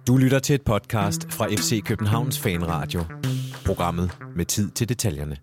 Du lytter til et podcast fra FC Københavns Fanradio. Programmet med tid til detaljerne.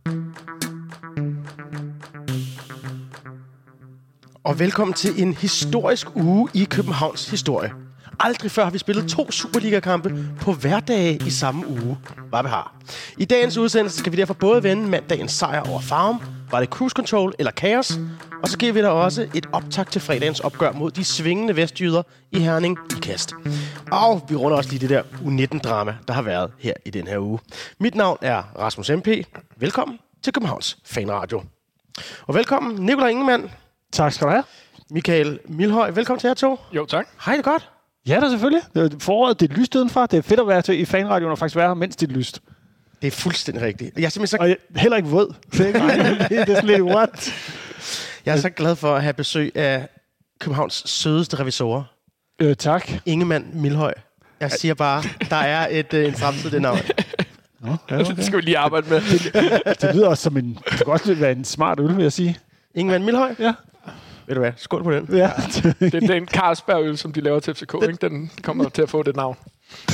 Og velkommen til en historisk uge i Københavns historie. Aldrig før har vi spillet 2 Superliga-kampe på hverdage i samme uge, hvad vi har. I dagens udsendelse skal vi derfor både vende mandagens sejr over Farum, var det cruise control eller kaos, og så giver vi der også et optakt til fredagens opgør mod de svingende vestjyder i Herning i Kast. Og vi runder også lige det der U19-drama, der har været her i den her uge. Mit navn er Rasmus MP. Velkommen til Københavns Fanradio. Og velkommen Nikolaj Ingemann. Tak skal du have. Michael Milhøj, velkommen til jer to. Jo, tak. Hej, det godt. Ja, da selvfølgelig. Foråret, det er lyst udenfor. Det er fedt at være til i fanradioen og faktisk være her, mens det er lyst. Det er fuldstændig rigtigt. Jeg er simpelthen Og heller ikke våd. Det er sådan lidt what? Jeg er så glad for at have besøg af Københavns sødeste revisorer. Tak. Ingemann Milhøj. Jeg siger bare, der er en fremtid det navn. Nå, ja, okay. Det skal vi lige arbejde med. Det lyder også som en... Det kan også være en smart øl, vil jeg sige. Ingemann Milhøj? Ja. Ved du hvad? Skål på den. Ja. Det er den Carlsberg-øl, som de laver til FCK, ikke? Den kommer til at få det navn.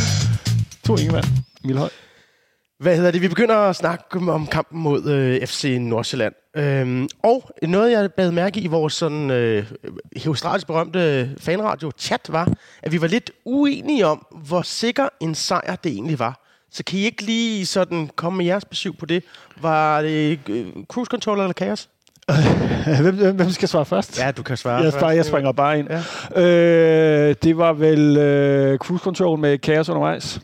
2 Ingemann Milhøj. Hvad hedder det? Vi begynder at snakke om kampen mod FC Nordsjælland. Og noget, jeg bad mærke i vores sådan herostratisk berømte fanradio-chat, var, at vi var lidt uenige om, hvor sikker en sejr det egentlig var. Så kan I ikke lige sådan komme med jeres besøg på det? Var det cruise control eller kaos? Hvem skal svare først? Ja, du kan svare. Jeg springer bare ind. Ja. Det var vel cruise control med kaos undervejs.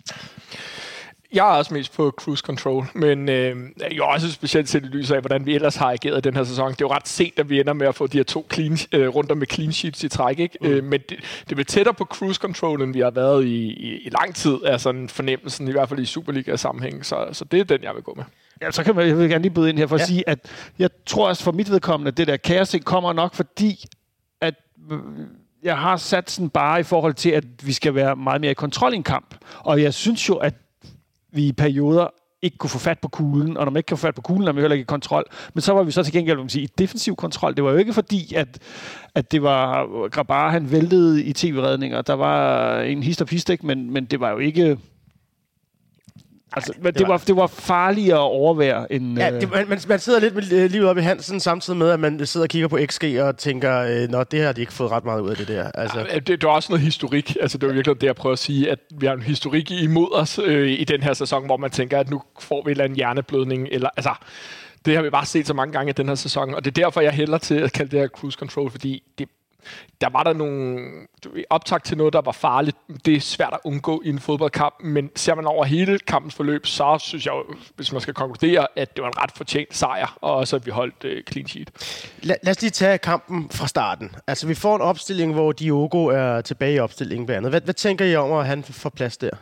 Jeg er også mest på cruise control, men jo også specielt set i lyset af, hvordan vi ellers har ageret i den her sæson. Det er jo ret sent, at vi ender med at få de her 2 runder med clean sheets i træk, ikke? Men det bliver tættere på cruise control, end vi har været i lang tid, er sådan fornemmelsen, i hvert fald i Superliga-sammenhæng. Så det er den, jeg vil gå med. Ja, så kan jeg vil gerne lige byde ind her for at sige, at jeg tror også for mit vedkommende, at det der kaos kommer nok, fordi at jeg har sat sådan bare i forhold til, at vi skal være meget mere i kontrol i en kamp. Og jeg synes jo, at vi i perioder ikke kunne få fat på kuglen, og når man ikke kan få fat på kuglen, er vi heller ikke i kontrol. Men så var vi så til gengæld, vil man sige, i defensiv kontrol. Det var jo ikke fordi, at det var Grabar, han væltede i tv-redninger. Der var en hist og pistek, men det var jo ikke... Altså, det var farligere at overvære end... Ja, man sidder lidt med livet op i Hansen, samtidig med, at man sidder og kigger på XG og tænker, nå, det har de ikke fået ret meget ud af det der. Altså. Ja, det er også noget historik. Altså, det er virkelig det, jeg prøver at sige, at vi har en historik imod os i den her sæson, hvor man tænker, at nu får vi en eller anden hjerneblødning. Eller, altså, det har vi bare set så mange gange i den her sæson, og det er derfor, jeg hælder til at kalde det her cruise control, fordi der var der nogle optakt til noget, der var farligt. Det er svært at undgå i en fodboldkamp, men ser man over hele kampens forløb, så synes jeg, hvis man skal konkludere, at det var en ret fortjent sejr, og også at vi holdt clean sheet. Lad os lige tage kampen fra starten. Altså, vi får en opstilling, hvor Diogo er tilbage i opstillingen ved andet. Hvad tænker I om, at han får plads der?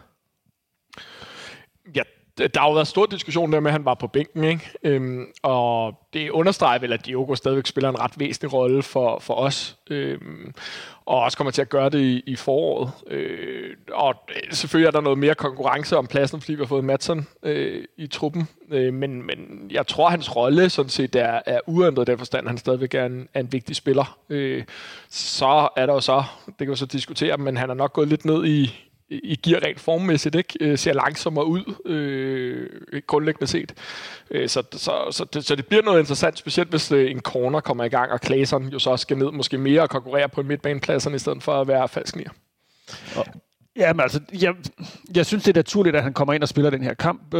Ja, der har jo været stor diskussion der med, at han var på bænken, ikke? Og det understreger vel, at Diogo stadigvæk spiller en ret væsentlig rolle for os, og også kommer til at gøre det i foråret. Og selvfølgelig er der noget mere konkurrence om pladsen, fordi vi har fået Madsen i truppen, men jeg tror, at hans rolle sådan set er uændret i den forstand, han stadigvæk er en vigtig spiller. Så er der jo så, det kan vi så diskutere, men han er nok gået lidt ned i gear rent formmæssigt, ikke? Ser langsommere ud, grundlæggende set. Så det bliver noget interessant, specielt hvis en corner kommer i gang, og Claesson jo så skal ned måske mere og konkurrere på midtbanepladserne, i stedet for at være falsk nier. Jamen altså, jeg synes, det er naturligt, at han kommer ind og spiller den her kamp,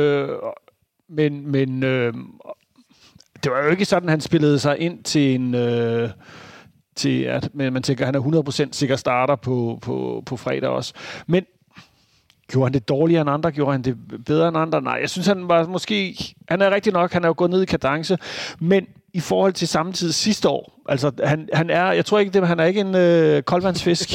men det var jo ikke sådan, at han spillede sig ind til en... til at man tænker, at han er 100% sikker starter på fredag også. Men gjorde han det dårligere end andre? Gjorde han det bedre end andre? Nej, jeg synes, han var måske... Han er rigtig nok, han er jo gået ned i kadence, men i forhold til samme tid sidste år, altså han er... Jeg tror ikke, han er ikke en koldvandsfisk.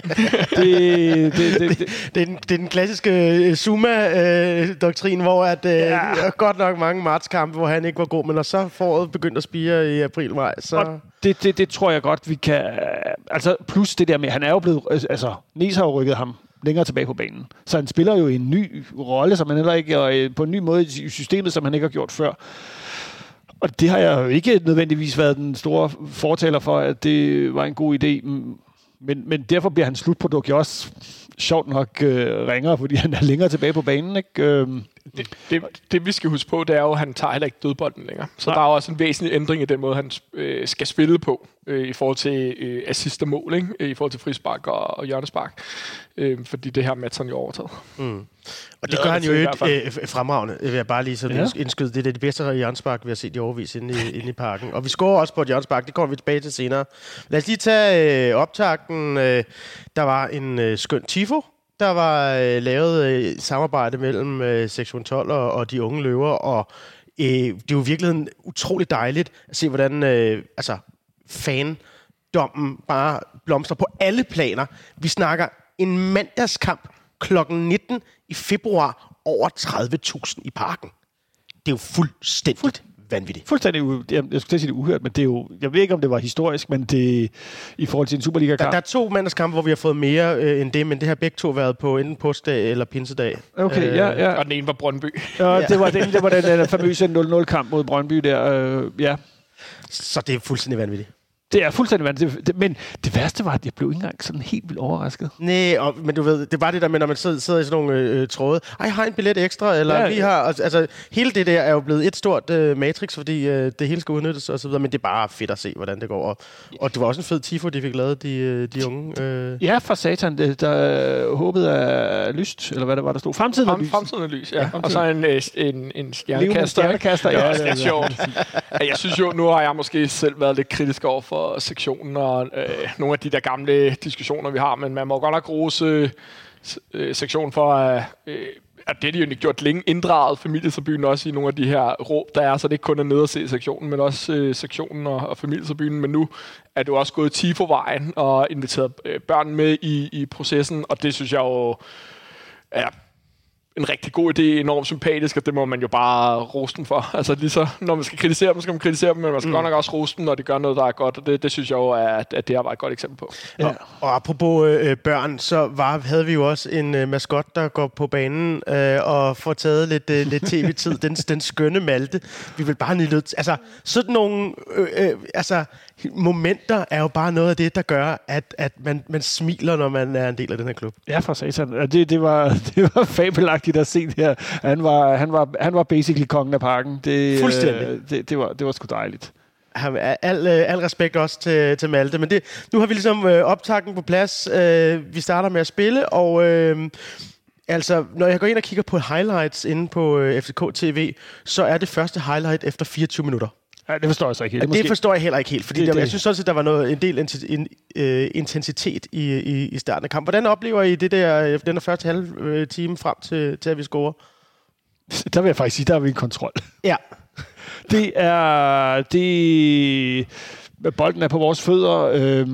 Det er den klassiske Zuma-doktrin, hvor godt nok mange martskampe, hvor han ikke var god, men når så foråret begyndte at spire i april-maj, så... Det tror jeg godt, vi kan... Altså, plus det der med, han er jo blevet... Altså, Nies har jo rykket ham længere tilbage på banen. Så han spiller jo en ny rolle, som han heller ikke... Og på en ny måde i systemet, som han ikke har gjort før. Og det har jeg jo ikke nødvendigvis været den store fortaler for, at det var en god idé. Men derfor bliver hans slutprodukt jo også sjovt nok ringer, fordi han er længere tilbage på banen, ikke? Det vi skal huske på, det er jo, at han tager heller ikke dødbolden længere. Så der er også en væsentlig ændring i den måde, han skal spille på, i forhold til assist og mål, ikke? I forhold til frispark og hjørnespark. Fordi det her Madsen jo overtaget. Og det gør han jo fremragende, vil jeg bare lige så indskyde. Det er det bedste hjørnespark, vi har set i overvis inde i parken. Og vi scorer også på et hjørnespark, det kommer vi tilbage til senere. Lad os lige tage optakten. Der var en skøn tifo. Der var lavet samarbejde mellem sektion 12 og de unge løver, og det er jo virkelig utroligt dejligt at se, hvordan fandommen bare blomstrer på alle planer. Vi snakker en mandagskamp kl. 19 i februar, over 30.000 i parken. Det er jo fuldstændigt vanvittigt. Fuldstændig, jeg skulle til at sige det uhørt, men det er jo, jeg ved ikke, om det var historisk, men det i forhold til en Superliga-kamp. Der er 2 mandagskampe, hvor vi har fået mere end det, men det har begge 2 været på enten påskedag eller pinsedag. Okay, ja. Og den ene var Brøndby. Ja, det var den famøse 0-0-kamp mod Brøndby der, ja. Så det er fuldstændig vanvittigt. Det er fuldstændig vanvittigt. Men det værste var, at jeg blev ikke engang sådan helt vildt overrasket. Nej, men du ved, det er bare det der med, når man sidder i sådan nogle tråde. Ej, har en billet ekstra, eller vi har... Altså, hele det der er jo blevet et stort matrix, fordi det hele skal udnyttes og så videre, men det er bare fedt at se, hvordan det går. Og det var også en fed tifo, de fik lavet, de unge. Ja, for satan, der håbede af lyst, eller hvad det var, der stod. Fremtiden er lys. Fremtiden er lys, ja. Og så en stjernekaster. Ja, det er sjovt. Jeg synes jo, nu har jeg måske selv været lidt kritisk over for sektionen og nogle af de der gamle diskussioner, vi har, men man må godt nok rose sektionen for, at det de jo gjort længe inddraget familietribunen også i nogle af de her råb, der er, så det ikke kun er nede at se sektionen, men også sektionen og familietribunen, men nu er det jo også gået TIFO-vejen og inviteret børn med i processen, og det synes jeg jo er en rigtig god idé, enormt sympatisk, og det må man jo bare rose dem for. Altså lige så, når man skal kritisere dem, skal man kritisere dem, men man skal godt nok også rose dem, når de gør noget, der er godt, og det synes jeg jo, at det her var et godt eksempel på. Ja. Og apropos børn, så havde vi jo også en maskot, der går på banen og får taget lidt tv-tid. Den skønne Malte. Vi vil bare nyde... Altså, sådan nogle momenter er jo bare noget af det, der gør, at man smiler, når man er en del af den her klub. Ja, for satan. Det var fabelagtigt at se det her. Han var basically kongen af parken. Fuldstændig. Det var sgu dejligt. Al respekt også til Malte. Men nu har vi ligesom optakten på plads. Vi starter med at spille, og når jeg går ind og kigger på highlights inde på FCK TV, så er det første highlight efter 24 minutter. Ja, det forstår jeg så ikke helt. Det forstår jeg heller ikke helt, fordi jeg synes også, at der var en del intensitet i starten af kampen. Hvordan oplever I den der første halve time frem til at vi scorer? Der vil jeg faktisk sige, der er vi en kontrol. Ja. Bolden er på vores fødder.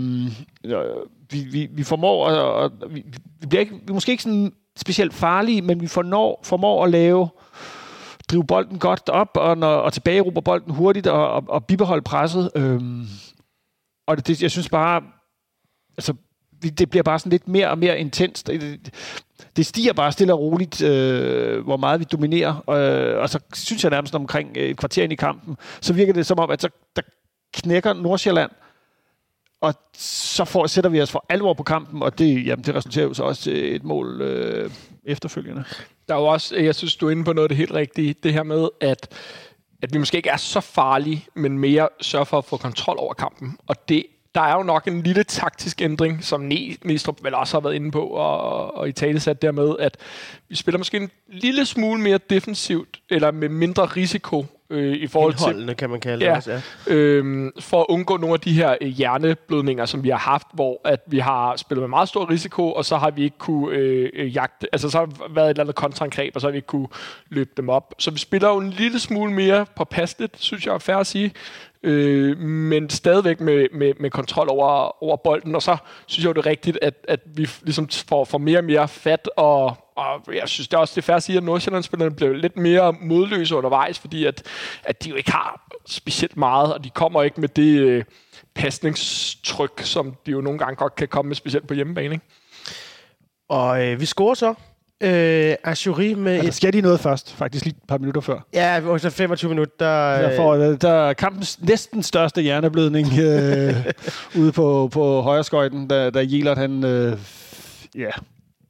Vi formår vi bliver måske ikke sådan specielt farlige, men vi formår at drive bolden godt op og tilbageruber bolden hurtigt og bibeholde presset. Og jeg synes bare, altså, det bliver bare sådan lidt mere og mere intenst. Det stiger bare stille og roligt, hvor meget vi dominerer. Og så synes jeg nærmest omkring et kvarter ind i kampen, så virker det som om, at der knækker Nordsjælland, og så sætter vi os for alvor på kampen, og det resulterer jo så også til et mål efterfølgende. Der er jo også, jeg synes, du er inde på noget af det helt rigtige, det her med, at vi måske ikke er så farlige, men mere sørger for at få kontrol over kampen. Og der er jo nok en lille taktisk ændring, som Næstrup vel også har været inde på, og i talesat dermed, at vi spiller måske en lille smule mere defensivt, eller med mindre risiko, i forhold til... kan man kalde det også, ja. For at undgå nogle af de her hjerneblødninger, som vi har haft, hvor at vi har spillet med meget stor risiko, og så har vi ikke kunne jagte... Altså, så har der været et eller andet kontraangreb, og så har vi ikke kunne løbe dem op. Så vi spiller jo en lille smule mere påpasseligt, synes jeg er fair at sige, men stadigvæk med kontrol over bolden, og så synes jeg jo det er rigtigt, at vi ligesom får mere og mere fat, og jeg synes det er også det er fair at sige, at Nordsjælland-spillerne blev lidt mere modløse undervejs, fordi at de jo ikke har specielt meget, og de kommer ikke med det pasningstryk, som de jo nogle gange godt kan komme med, specielt på hjemmebane, ikke? Og vi scorer så. Ajouri med... Der sker de noget først, faktisk lige et par minutter før. Ja, også 25 minutter. Der er kampens næsten største hjerneblødning ude på højreskøjten, da Jelert han...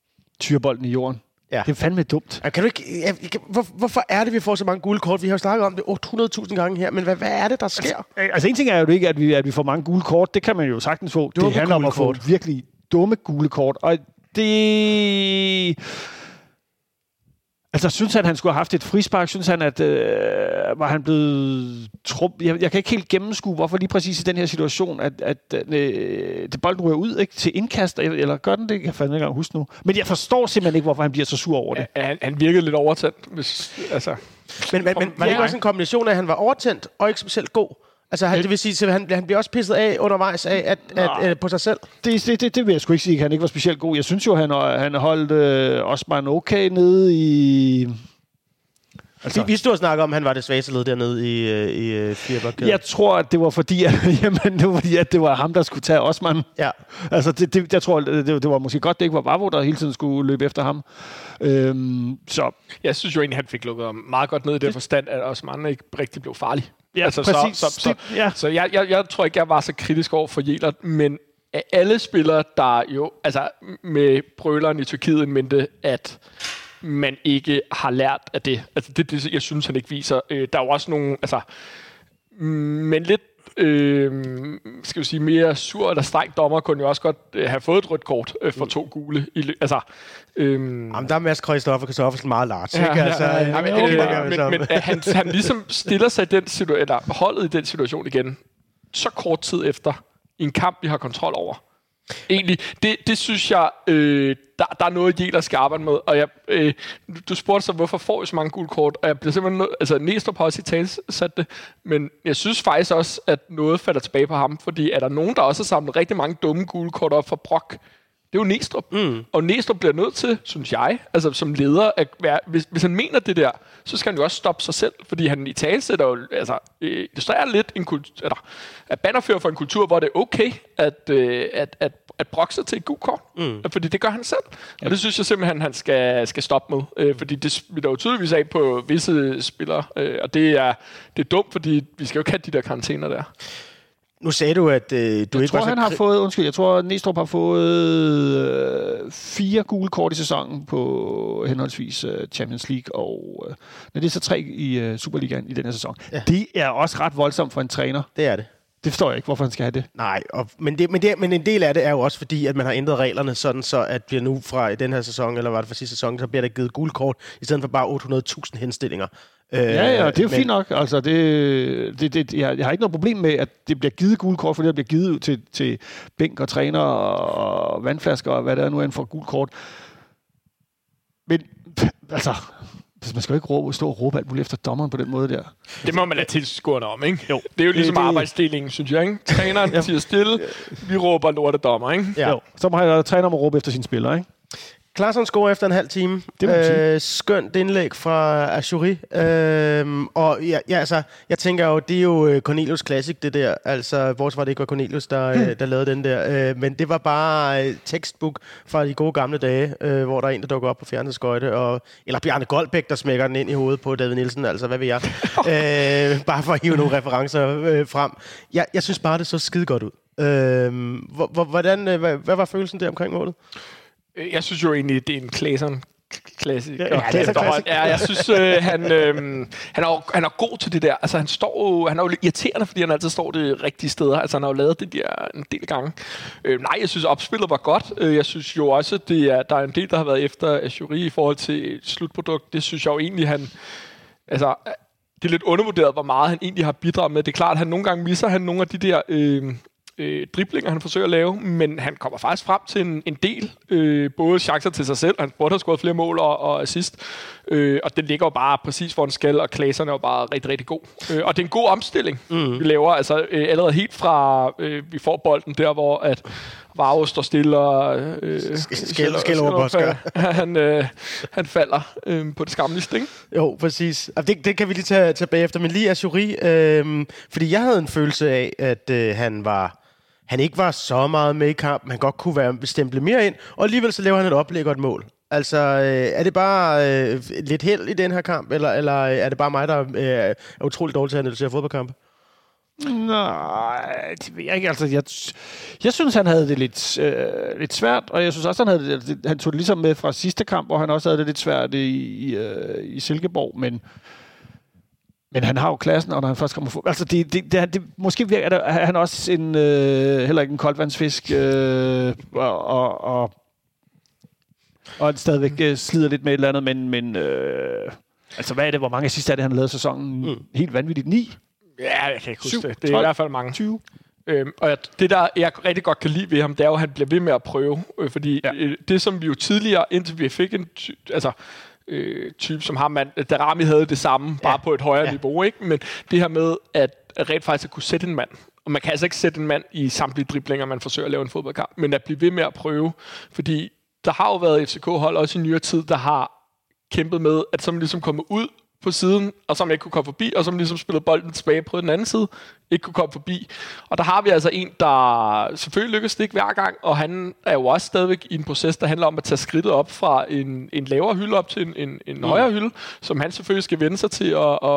tyrebolden i jorden. Ja. Det er fandme dumt. Kan du ikke, hvorfor er det, vi får så mange gule kort? Vi har jo snakket om det 800.000 gange her, men hvad er det, der sker? Altså en ting er jo ikke, at vi får mange gule kort. Det kan man jo sagtens få. Det handler om at få virkelig dumme gule kort. Og det... Altså, synes han skulle have haft et frispark? Synes han, at var han blevet jeg kan ikke helt gennemskue, hvorfor lige præcis i den her situation, at det bolden ryger ud ikke, til indkast, eller gør den det? Jeg kan fandme ikke engang huske nu. Men jeg forstår simpelthen ikke, hvorfor han bliver så sur over det. Han virkede lidt overtændt. Altså. Men var det ikke også en kombination af, at han var overtændt og ikke specielt god? Altså, det vil sige, at han bliver også pisset af undervejs af at på sig selv. Det vil jeg sgu ikke sige, at han ikke var specielt god. Jeg synes jo, han holdt Osman okay nede i... Altså, vi stod og snakkede om, at han var det svageste led dernede i firebakkæden. Jeg tror, at det var fordi, at det var ham, der skulle tage Osman. Ja. Altså, jeg tror, det var måske godt, det ikke var Vavro, der hele tiden skulle løbe efter ham. Så. Jeg synes jo egentlig, han fik lukket meget godt ned i det forstand, at Osman ikke rigtig blev farlig. Ja, altså, præcis. Så jeg tror ikke, jeg var så kritisk over for Jelert, men af alle spillere, der jo altså med brøleren i Tyrkiet mente, at man ikke har lært af det. Altså det jeg synes, han ikke viser. Der er jo også nogle, altså, men lidt, skal vi sige, mere sur eller streng dommer kunne jo også godt have fået et rødt kort for 2 gule. Altså, Jamen, der er Mads Christoffersen meget large, ikke? Altså, men han ligesom stiller sig i den situation, eller holdet i den situation igen, så kort tid efter, i en kamp, vi har kontrol over. Egentlig, det synes jeg, der er noget, Jelert skal arbejde med. Og du spurgte så, hvorfor får vi så mange gule kort? Og jeg bliver simpelthen altså Næstrup har også i tale sat det, men jeg synes faktisk også, at noget falder tilbage på ham, fordi er der nogen, der også har samlet rigtig mange dumme gule kort op for Brock? Det er jo Næstrup. Og Næstrup bliver nødt til, synes jeg, altså som leder, at være, hvis han mener det der, så skal han jo også stoppe sig selv, fordi han i tale sætter jo, altså, illustrerer lidt en kultur, at bannerfører for en kultur, hvor det er okay, at brokke sig til et gult kort. Fordi det gør han selv. Og det synes jeg simpelthen, han skal stoppe med. Fordi det smitter jo tydeligvis af på visse spillere. Og det er dumt, fordi vi skal jo ikke have de der karantæner der. Nu sagde du, at du ikke var så... Jeg tror, Næstrup har fået 4 gule kort i sæsonen på henholdsvis Champions League og... det er så 3 i Superligaen i den her sæson. Ja. Det er også ret voldsomt for en træner. Det er det. Det forstår jeg ikke, hvorfor han skal have det. Nej, men en del af det er jo også fordi, at man har ændret reglerne sådan, så at bliver nu fra den her sæson, eller var det fra sidste sæson, så bliver der givet gule kort, i stedet for bare 800.000 henstillinger. Ja, det er jo fint nok. Altså, jeg har ikke noget problem med, at det bliver givet gule kort, fordi det bliver givet til bænk og træner og vandflasker og hvad der nu er for gule kort. Men altså... Man skal jo ikke stå og råbe alt muligt efter dommeren på den måde der. Det må man lade tilskuerne om, ikke? Jo. Det er jo ligesom arbejdsdelingen, synes jeg, ikke? Træneren siger stille, vi råber lortedommer, ikke? Ja. Jo. Så må han træner om at råbe efter sine spillere, ikke? Klaarsson scorer efter en halv time. Skønt indlæg fra Achouri. Og altså, jeg tænker jo, det er jo Cornelius Classic, det der. Altså, bortset fra det ikke var Cornelius, der lavede den der. Men det var bare textbook fra de gode gamle dage, hvor der er en, der dukker op på fjernhedsskøjte. Eller Bjarne Goldbæk, der smækker den ind i hovedet på David Nielsen. Altså, hvad ved jeg? Bare for at hive nogle referencer frem. Jeg synes bare, det så skide godt ud. Hvad var følelsen der omkring målet? Jeg synes jo egentlig, det er en Klaarsson-klassik. Ja, jeg synes, han er god til det der. Altså, han er jo lidt irriterende, fordi han altid står det rigtige steder. Altså, han har jo lavet det der en del gange. Nej, jeg synes, opspillet var godt. Jeg synes jo også, der er en del, der har været efter Achouri i forhold til et slutprodukt. Det synes jeg jo egentlig, altså, det er lidt undervurderet, hvor meget han egentlig har bidraget med. Det er klart, at han nogle gange misser nogle af de der... driblinger, han forsøger at lave, men han kommer faktisk frem til en del, både chancer til sig selv, han burde have scoret flere mål og assist, og den ligger jo bare præcis hvor den skal, og Klaarsson er jo bare rigtig, rigtig god. Og det er en god omstilling, vi laver, altså allerede helt fra, vi får bolden der, hvor at Vavro står stille og han falder på det skamligste, ikke? Jo, præcis. Det kan vi lige tage tilbage efter, men lige Achouri, fordi jeg havde en følelse af, at han ikke var så meget med i kampen, han godt kunne være bestemt mere ind, og alligevel så laver han et oplæg og et mål. Altså, er det bare lidt held i den her kamp, eller er det bare mig, der er utroligt dårlig til at analysere fodboldkampe? Nej, det ved jeg ikke. Altså, jeg synes, han havde det lidt svært, og jeg synes også, han tog det ligesom med fra sidste kamp, hvor han også havde det lidt svært i Silkeborg, men han har jo klassen, og når han først kommer på... Altså, det måske virker han også heller ikke en koldvandsfisk, og han stadigvæk slider lidt med et eller andet, men altså, hvad er det? Hvor mange sidste er det, han har lavet sæsonen? Helt vanvittigt. 9? Ja, jeg kan ikke huske 7, det. Det er 12, i hvert fald mange. 20. Og det, der jeg rigtig godt kan lide ved ham, det er jo, at han bliver ved med at prøve. Fordi det, som vi jo tidligere, indtil vi fik en type, som ham, Darami havde det samme, bare på et højere niveau. Ikke? Men det her med, at rent faktisk at kunne sætte en mand. Og man kan altså ikke sætte en mand i samtlige driblinger, man forsøger at lave en fodboldkamp. Men at blive ved med at prøve. Fordi der har jo været FCK-hold også i nyere tid, der har kæmpet med, at så man ligesom kommer ud på siden, og som ikke kunne komme forbi, og som ligesom spillede bolden tilbage på den anden side, ikke kunne komme forbi. Og der har vi altså en, der selvfølgelig lykkes det ikke hver gang, og han er jo også stadigvæk i en proces, der handler om at tage skridtet op fra en lavere hylde op til en højere hylde, som han selvfølgelig skal vende sig til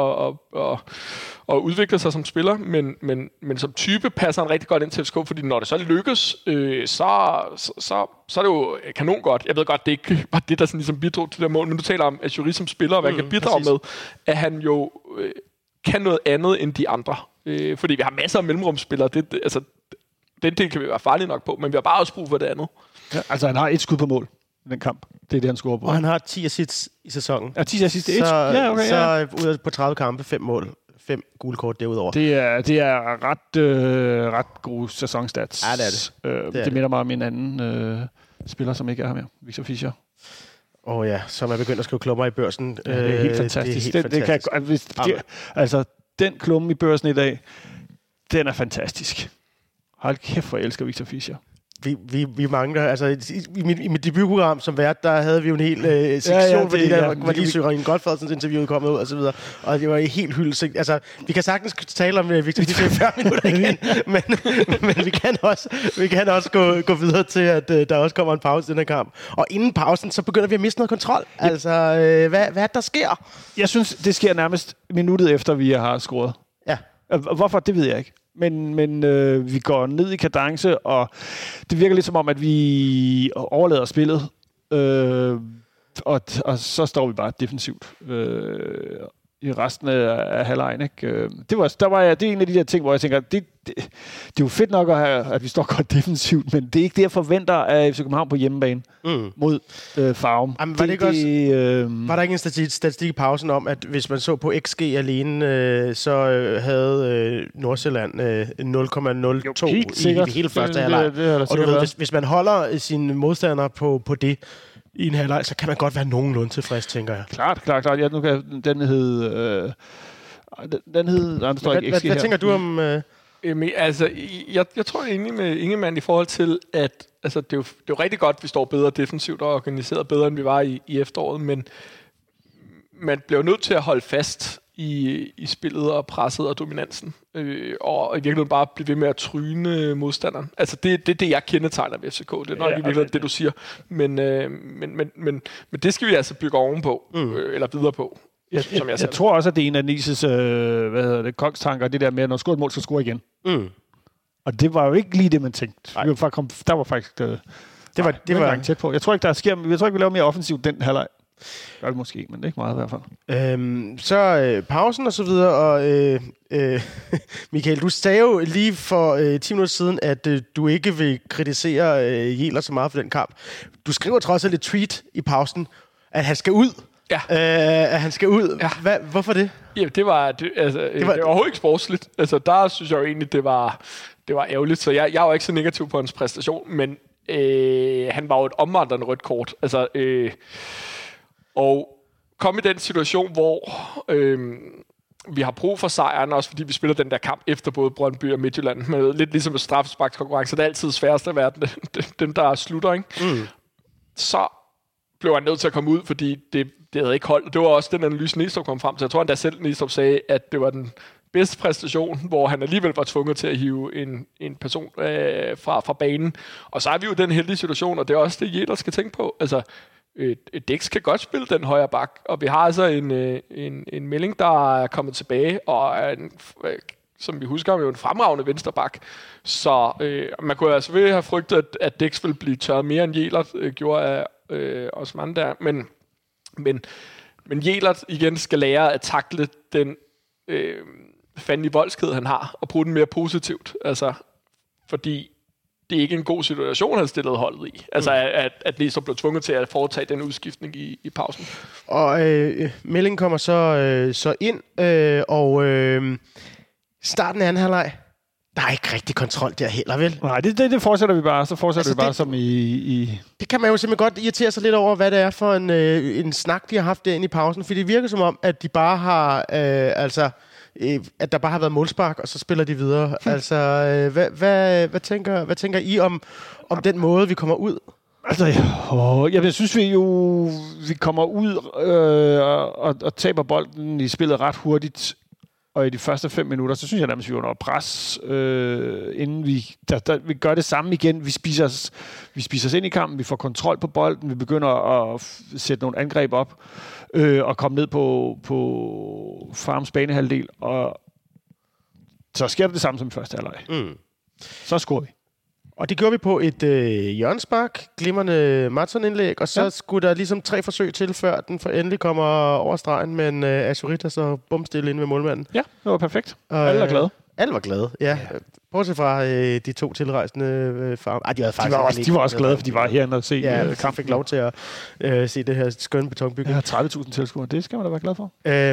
at udvikle sig som spiller, men som type passer han rigtig godt ind til FCK, fordi når det så lykkes, så er det jo kanon godt. Jeg ved godt, det ikke var det, der sådan ligesom bidrog til det mål, men du taler om Achouri som spiller, og hvad kan bidrage med, at han jo kan noget andet end de andre. Fordi vi har masser af mellemrumsspillere. Den del kan vi være farlige nok på, men vi har bare også brug for det andet. Ja, altså, han har et skud på mål i den kamp. Det er det, han scorer på. Og han har 10 assists i sæsonen. Ja, 10 assists. Så ud på 30 kampe, 5 mål. 5 gule kort derudover. Det er ret gode sæsonstats. Ja, det er det. Det minder mig om en anden spiller, som ikke er her mere. Victor Fischer. Som er begyndt at skrive klummer i børsen. Ja, det er helt fantastisk. Altså, den klumme i børsen i dag, den er fantastisk. Hold kæft, hvor jeg elsker Victor Fischer. Vi mangler, altså i mit debutprogram som vært, der havde vi jo en hel sektion, fordi der var lige Søren Godfredsens interviewet kommet ud og så videre, og det var helt hyldt. Altså, vi kan sagtens tale om Victor Fischer i 40 minutter igen, men vi kan også gå videre til, at der også kommer en pause i den her kamp. Og inden pausen, så begynder vi at miste noget kontrol. Altså, hvad der sker? Jeg synes, det sker nærmest minuttet efter, vi har scoret. Ja. Hvorfor? Det ved jeg ikke. Men vi går ned i kadence, og det virker lidt som om, at vi overlader spillet, og så står vi bare defensivt i resten af halvlejen. Ikke? Det er en af de der ting, hvor jeg tænker, det er jo fedt nok, at vi står godt defensivt, men det er ikke det, jeg forventer af FC København på hjemmebane mod Farum. Jamen, var der ikke en statistik i pausen om, at hvis man så på XG alene, så havde Nordsjælland 0,02 i hele første halvleg. Og du ved, hvis man holder sine modstandere på det i en halvleg, så kan man godt være nogenlunde tilfreds, tænker jeg. Klart. Ja, nu kan den hed... Hvad tænker du om... Altså, jeg tror enig med Ingemann i forhold til, at altså, det er jo rigtig godt, at vi står bedre defensivt og organiseret bedre, end vi var i efteråret, men man bliver nødt til at holde fast i spillet og presset og dominansen, og i virkeligheden bare blive ved med at tryne modstanderen. Altså, det er det, jeg kendetegner ved FCK. Det er nok i virkeligheden det, du siger. Men det skal vi altså bygge ovenpå, eller videre på. Jeg tror også, at det er en af Nises kongstanker, det der med, at når du scorer et mål, så score igen. Og det var jo ikke lige det, man tænkte. Der var faktisk... Det var tæt på. Jeg tror ikke, vi laver mere offensivt den halvleg. Gør det måske, men det er ikke meget i hvert fald. Så pausen og så videre, og Michael, du sagde jo lige for 10 minutter siden, at du ikke vil kritisere Jæler så meget for den kamp. Du skriver trods alt et tweet i pausen, at han skal ud. Ja. At han skal ud. Ja. Hvorfor det? Ja, det var overhovedet ikke sportsligt. Altså, der synes jeg jo egentlig, det var ærgerligt. Så jeg var ikke så negativ på hans præstation, men han var jo et omvandrende rødt kort. Altså, og kom i den situation, hvor vi har brug for sejren, også fordi vi spiller den der kamp efter både Brøndby og Midtjylland. Men lidt ligesom en straffesparkskonkurrence, det er altid sværest at være den der slutter, ikke? Så blev han nødt til at komme ud, fordi det havde ikke holdt. Det var også den analyse, Næstrup kom frem til. Jeg tror endda selv, Næstrup sagde, at det var den bedste præstation, hvor han alligevel var tvunget til at hive en person fra banen. Og så er vi jo i den heldige situation, og det er også det, Jæler skal tænke på. Altså, Dix kan godt spille den højre bak, og vi har altså en melding, der er kommet tilbage, og som vi husker, er jo en fremragende vensterbak. Så man kunne altså have frygtet, at Dex ville blive tørret mere end Jelert gjorde af Osman der. Men Jelert igen skal lære at takle den fandelig voldsked, han har, og bruge den mere positivt. Altså, fordi det er ikke en god situation, han stillede holdet i. Altså, at Læsø blev tvunget til at foretage den udskiftning i pausen. Og Melding kommer så ind, og starten af anden halvleg, der er ikke rigtig kontrol der heller, vel? Nej, det fortsætter vi bare. Så fortsætter vi bare som i... Det kan man jo simpelthen godt irritere sig lidt over, hvad det er for en snak, de har haft derinde i pausen. For det virker som om, at de bare har... at der bare har været målspark, og så spiller de videre. Altså, hvad tænker I om den måde, vi kommer ud? Altså, jeg synes vi kommer ud og taber bolden i spillet ret hurtigt. Og i de første 5 minutter, så synes jeg nærmest, vi er under pres, inden vi gør det samme igen. Vi spiser os ind i kampen, vi får kontrol på bolden, vi begynder at sætte nogle angreb op, og komme ned på Farms banehalvdel, og så sker det samme som i første halvleg. Så scorer vi. Og det gjorde vi på et hjørnespark, glimrende Martin-indlæg, og så skulle der ligesom 3 forsøg til, før den endelig kommer over stregen, men Azurita så bumstille inde ved målmanden. Ja, det var perfekt. Alle er glade. Alle var glade, ja. Bortset fra de 2 tilrejsende Farm. De var også glade, for de var herinde og se kampen. Fik lov til at se det her skønne betonbygning. Ja, 30.000 tilskuere, det skal man da være glad for.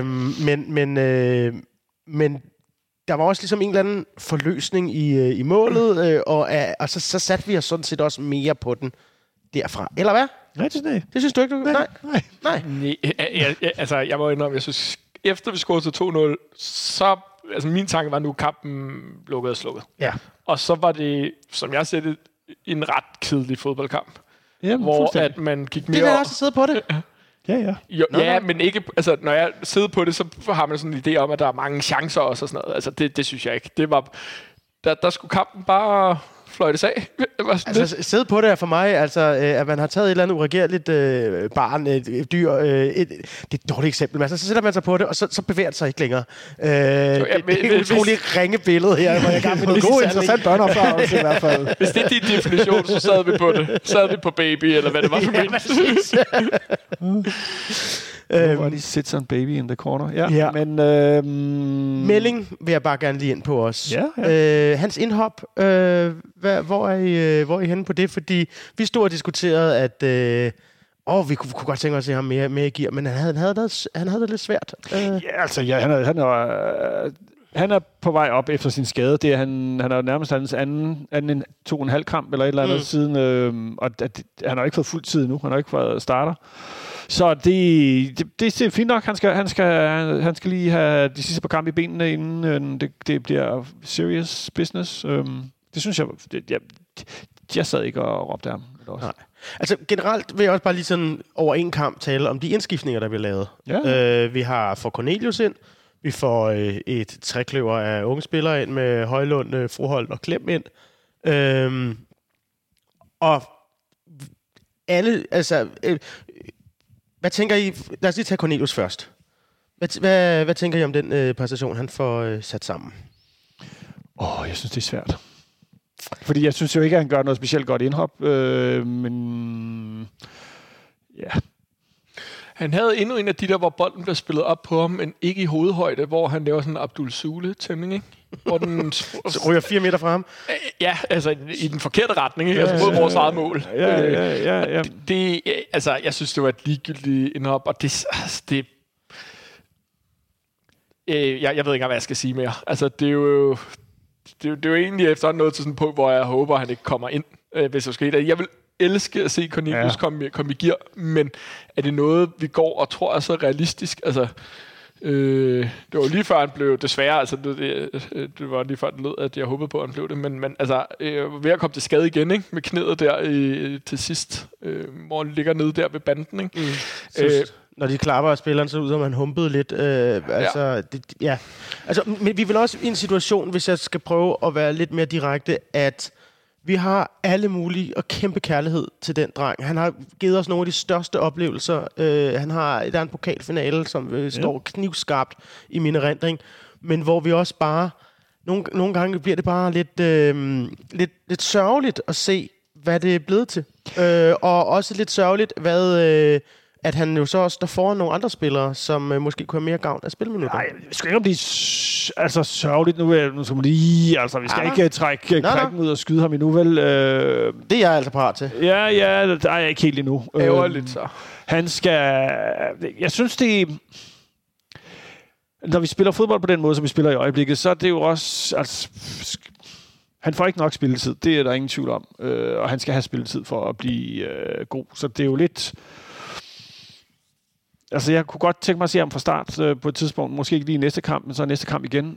Men der var også ligesom en eller anden forløsning i målet, og så satte vi os sådan set også mere på den derfra. Eller hvad? Nej, det synes du ikke, du? Nej. Altså, jeg må indrømme, jeg synes, efter vi scorede til 2-0, så... Altså, min tanke var nu, kampen lukkede og slukket. Ja. Og så var det, som jeg ser det, en ret kedelig fodboldkamp. Jamen, hvor at man gik mere... Det er også at sidde på det. Ja. Jo, men ikke... Altså, når jeg sidder på det, så har man sådan en idé om, at der er mange chancer også og sådan noget. Altså, det synes jeg ikke. Det var... Der skulle kampen bare fløjtes af. Altså, sidde på det er for mig, altså, at man har taget et eller andet uregerligt barn, et dyr, det er et dårligt eksempel, men altså, så sætter man sig på det, og så bevæger det sig ikke længere. Det er et utroligt ringe billede her, hvor jeg gerne vil en god, interessant børneopdragelse i hvert fald. Hvis det er din definition, så sad vi på det. Sad vi på baby, eller hvad det var for min. Hvor de sits on baby in the corner. Ja. Men Melding vil jeg bare gerne lige ind på os. Ja. Hans indhop, hvor er I henne på det? Fordi vi stod og diskuterede, at vi kunne godt tænke os at se ham mere i gear, men han havde det lidt svært. Han er på vej op efter sin skade. Det er han er nærmest hans anden 2,5 kamp eller et eller andet siden, og han har ikke fået fuld tid nu. Han har ikke været starter. Så det er fint nok. Han skal lige have de sidste par kampe i benene, inden det bliver serious business. Det synes jeg sad ikke og råbte ham. Nej. Altså generelt vil jeg også bare lige sådan over en kamp tale om de indskiftninger, der bliver lavet. Ja. Vi har fået Cornelius ind. Vi får et trækløver af unge spillere ind med Højlund, Froholt og Klem ind. Og alle, altså... hvad tænker I... Lad os lige tage Cornelius først. Hvad tænker I om den præstation, han får sat sammen? Jeg synes, det er svært. Fordi jeg synes jo ikke, at han gør noget specielt godt indhop. Men... Ja... Han havde endnu en af de der, hvor bolden blev spillet op på ham, men ikke i hovedhøjde, hvor han laver sådan en Abdul Sule-tæmning, ikke? Hvor den så ryger 4 meter fra ham? Ja, altså i den forkerte retning, ikke? Altså mod vores eget mål. Ja. Det, altså, jeg synes, det var et ligegyldigt indhop, og det jeg ved ikke engang, hvad jeg skal sige mere. Altså, det er jo egentlig efter noget til sådan en punkt, hvor jeg håber, han ikke kommer ind, hvis det sker det. Jeg vil elske at se Cornelius komme i gear, men er det noget, vi går og tror er så realistisk? Altså, det var lige før han blev, desværre, altså det var lige før det lød, at jeg håbede på, at han blev det, men altså, ved at komme til skade igen, ikke? Med knæet der til sidst, hvor han ligger nede der ved banden, ikke? Når de klapper af spilleren, så ud som han humpede lidt. Men vi vil også i en situation, hvis jeg skal prøve at være lidt mere direkte, at vi har alle mulige og kæmpe kærlighed til den dreng. Han har givet os nogle af de største oplevelser. Der er en pokalfinale, som står knivskarpt i min erindring, men hvor vi også bare nogle gange bliver det bare lidt sørgeligt at se, hvad det er blevet til. Og også lidt sørgeligt, at han jo så også står foran nogle andre spillere, som måske kunne have mere gavn af spilminutter. Nej, det skal ikke blive sørgeligt. Nu skal man lige... Altså, vi skal ikke trække krækken ud og skyde ham endnu, vel? Det er jeg altså parat til. Ja, der er jeg ikke helt endnu. Ærgerligt så. Han skal... Jeg synes, det... Når vi spiller fodbold på den måde, som vi spiller i øjeblikket, så er det jo også... Altså, han får ikke nok spilletid. Det er der ingen tvivl om. Og han skal have spilletid for at blive god. Så det er jo lidt... Altså, jeg kunne godt tænke mig at se ham fra start på et tidspunkt. Måske ikke lige næste kamp, men så næste kamp igen.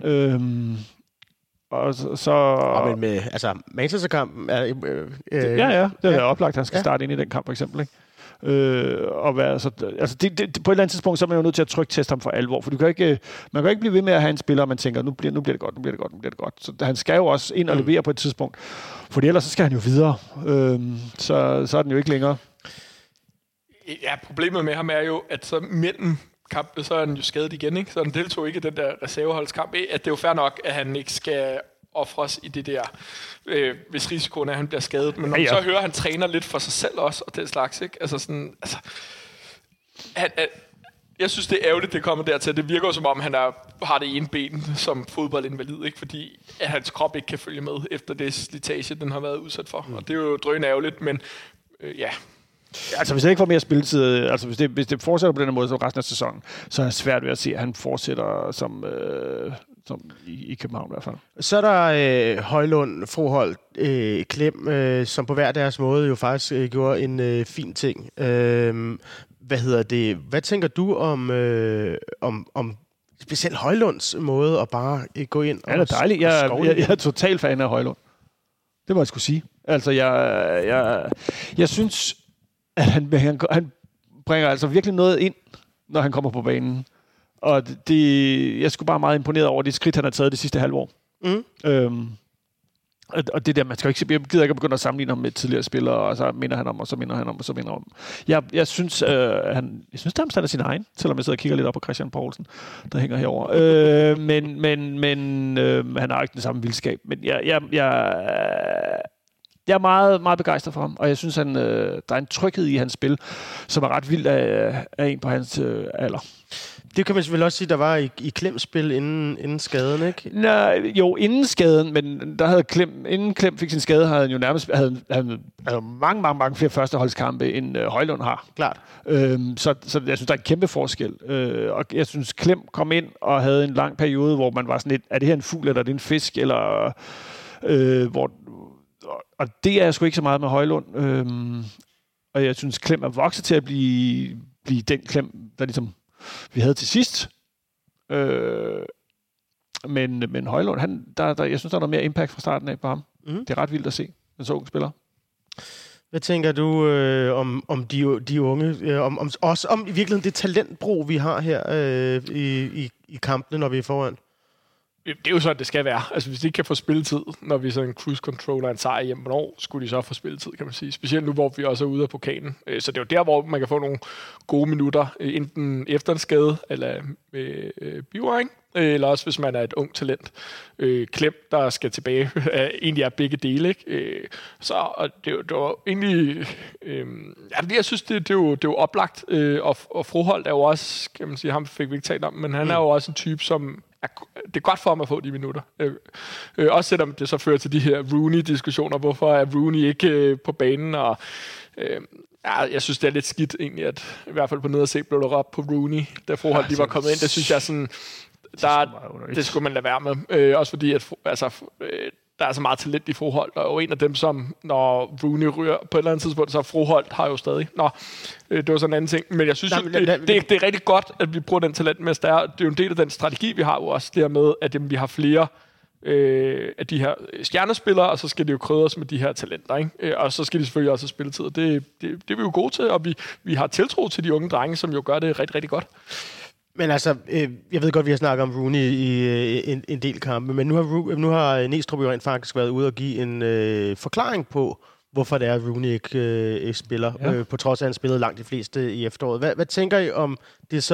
Men med... Altså, Manchester-kampen er... Ja. Det er oplagt, at han skal starte ind i den kamp, for eksempel, ikke? Og være, på et eller andet tidspunkt, så er man jo nødt til at trykteste ham for alvor, for man kan ikke blive ved med at have en spiller, og man tænker, nu bliver det godt. Så han skal jo også ind og levere på et tidspunkt, for ellers så skal han jo videre. Så er den jo ikke længere. Ja, problemet med ham er jo, at så mellem kampen, så er han jo skadet igen, ikke? Så han deltog ikke i den der reserveholdskamp. At det er jo fair nok, at han ikke skal offres i det der, hvis risikoen er, at han bliver skadet. Men når man så hører, at han træner lidt for sig selv også, og den slags, ikke? Altså sådan, jeg synes, det er ærgerligt, det kommer dertil. Det virker jo, som om han har det ene ben som fodboldinvalid, ikke? Fordi at hans krop ikke kan følge med efter det slitage, den har været udsat for. Og det er jo drøn ærgerligt, men ja... Altså, hvis han ikke får mere spilletid, altså hvis det fortsætter på den måde som resten af sæsonen, så er det svært ved at se, at han fortsætter som i København i hvert fald. Så er der Højlund, Froholt, Klem, som på hver deres måde jo faktisk gjorde en fin ting. Hvad tænker du om specielt Højlunds måde at bare gå ind og... Han er dejlig. Jeg er total fan af Højlund. Det må jeg skulle sige. Altså, jeg synes... at han bringer altså virkelig noget ind, når han kommer på banen. Og jeg skulle bare meget imponeret over det skridt, han har taget det sidste halve år. Og det der, man skal ikke, jeg gider ikke at begynde at sammenligne ham med tidligere spillere, og så minder han om, og så minder han om, og så minder han om. Jeg synes, han er sin egen, selvom jeg sidder og kigger lidt op på Christian Poulsen, der hænger herover. Men han har ikke den samme vildskab. Men jeg er meget, meget begejstret for ham, og jeg synes, der er en tryghed i hans spil, som er ret vild af en på hans alder. Det kan man selvfølgelig også sige, der var i Klems spil inden skaden, ikke? Nej, jo, inden skaden, men der havde inden Klem fik sin skade, havde han jo nærmest havde mange flere førsteholdskampe, end Højlund har. Klart. Så jeg synes, der er en kæmpe forskel. Og jeg synes, Klem kom ind og havde en lang periode, hvor man var sådan lidt, er det her en fugl, eller er det en fisk, eller og det er jeg sgu ikke så meget med Højlund. Og jeg synes, Klem er vokset til at blive den Klem, der ligesom vi havde til sidst. Men Højlund, jeg synes, der er noget mere impact fra starten af på ham. Det er ret vildt at se, en så ung spiller. Hvad tænker du om de unge? Om i virkeligheden det talentbrug, vi har her i kampene, når vi er foran? Det er jo sådan, det skal være. Altså, hvis de ikke kan få spilletid, når vi sådan en cruise controller en sejr hjem, hvornår skulle de så få spilletid, kan man sige. Specielt nu, hvor vi også er ude af pokalen. Så det er jo der, hvor man kan få nogle gode minutter, enten efter en skade, eller bivaring, eller også hvis man er et ung talent. Klem, der skal tilbage, egentlig er begge dele, ikke? Så det var egentlig... jeg synes, det er jo oplagt, og Froholt er jo også, kan man sige, ham fik vi ikke talt om, men han er jo også en type, som... Det er godt for ham at få de minutter. Også selvom det så fører til de her Rooney-diskussioner. Hvorfor er Rooney ikke på banen? Og, jeg synes, det er lidt skidt egentlig, at i hvert fald på nederse blev der op på Rooney, da Froholt de var kommet ind. Det synes jeg sådan... Det skulle man lade være med. Også fordi, at der er så meget talent i Froholt, og en af dem, som når Rooney ryger på et eller andet tidspunkt, så Froholt har jo stadig. Det var sådan en anden ting. Men jeg synes, det er rigtig godt, at vi bruger den talentmester. Det er jo en del af den strategi, vi har jo også, det her med, at vi har flere af de her stjernespillere, og så skal det jo krydres med de her talenter, ikke? Og så skal de selvfølgelig også have spilletid. Det er vi jo gode til, og vi har tiltro til de unge drenge, som jo gør det rigtig, rigtig godt. Men altså, jeg ved godt, vi har snakket om Rooney i en del kampe, men nu har Næstrup jo rent faktisk været ude og give en forklaring på, hvorfor det er, at Rooney ikke spiller, på trods af, at han spillede langt de fleste i efteråret. Hvad tænker I om det, som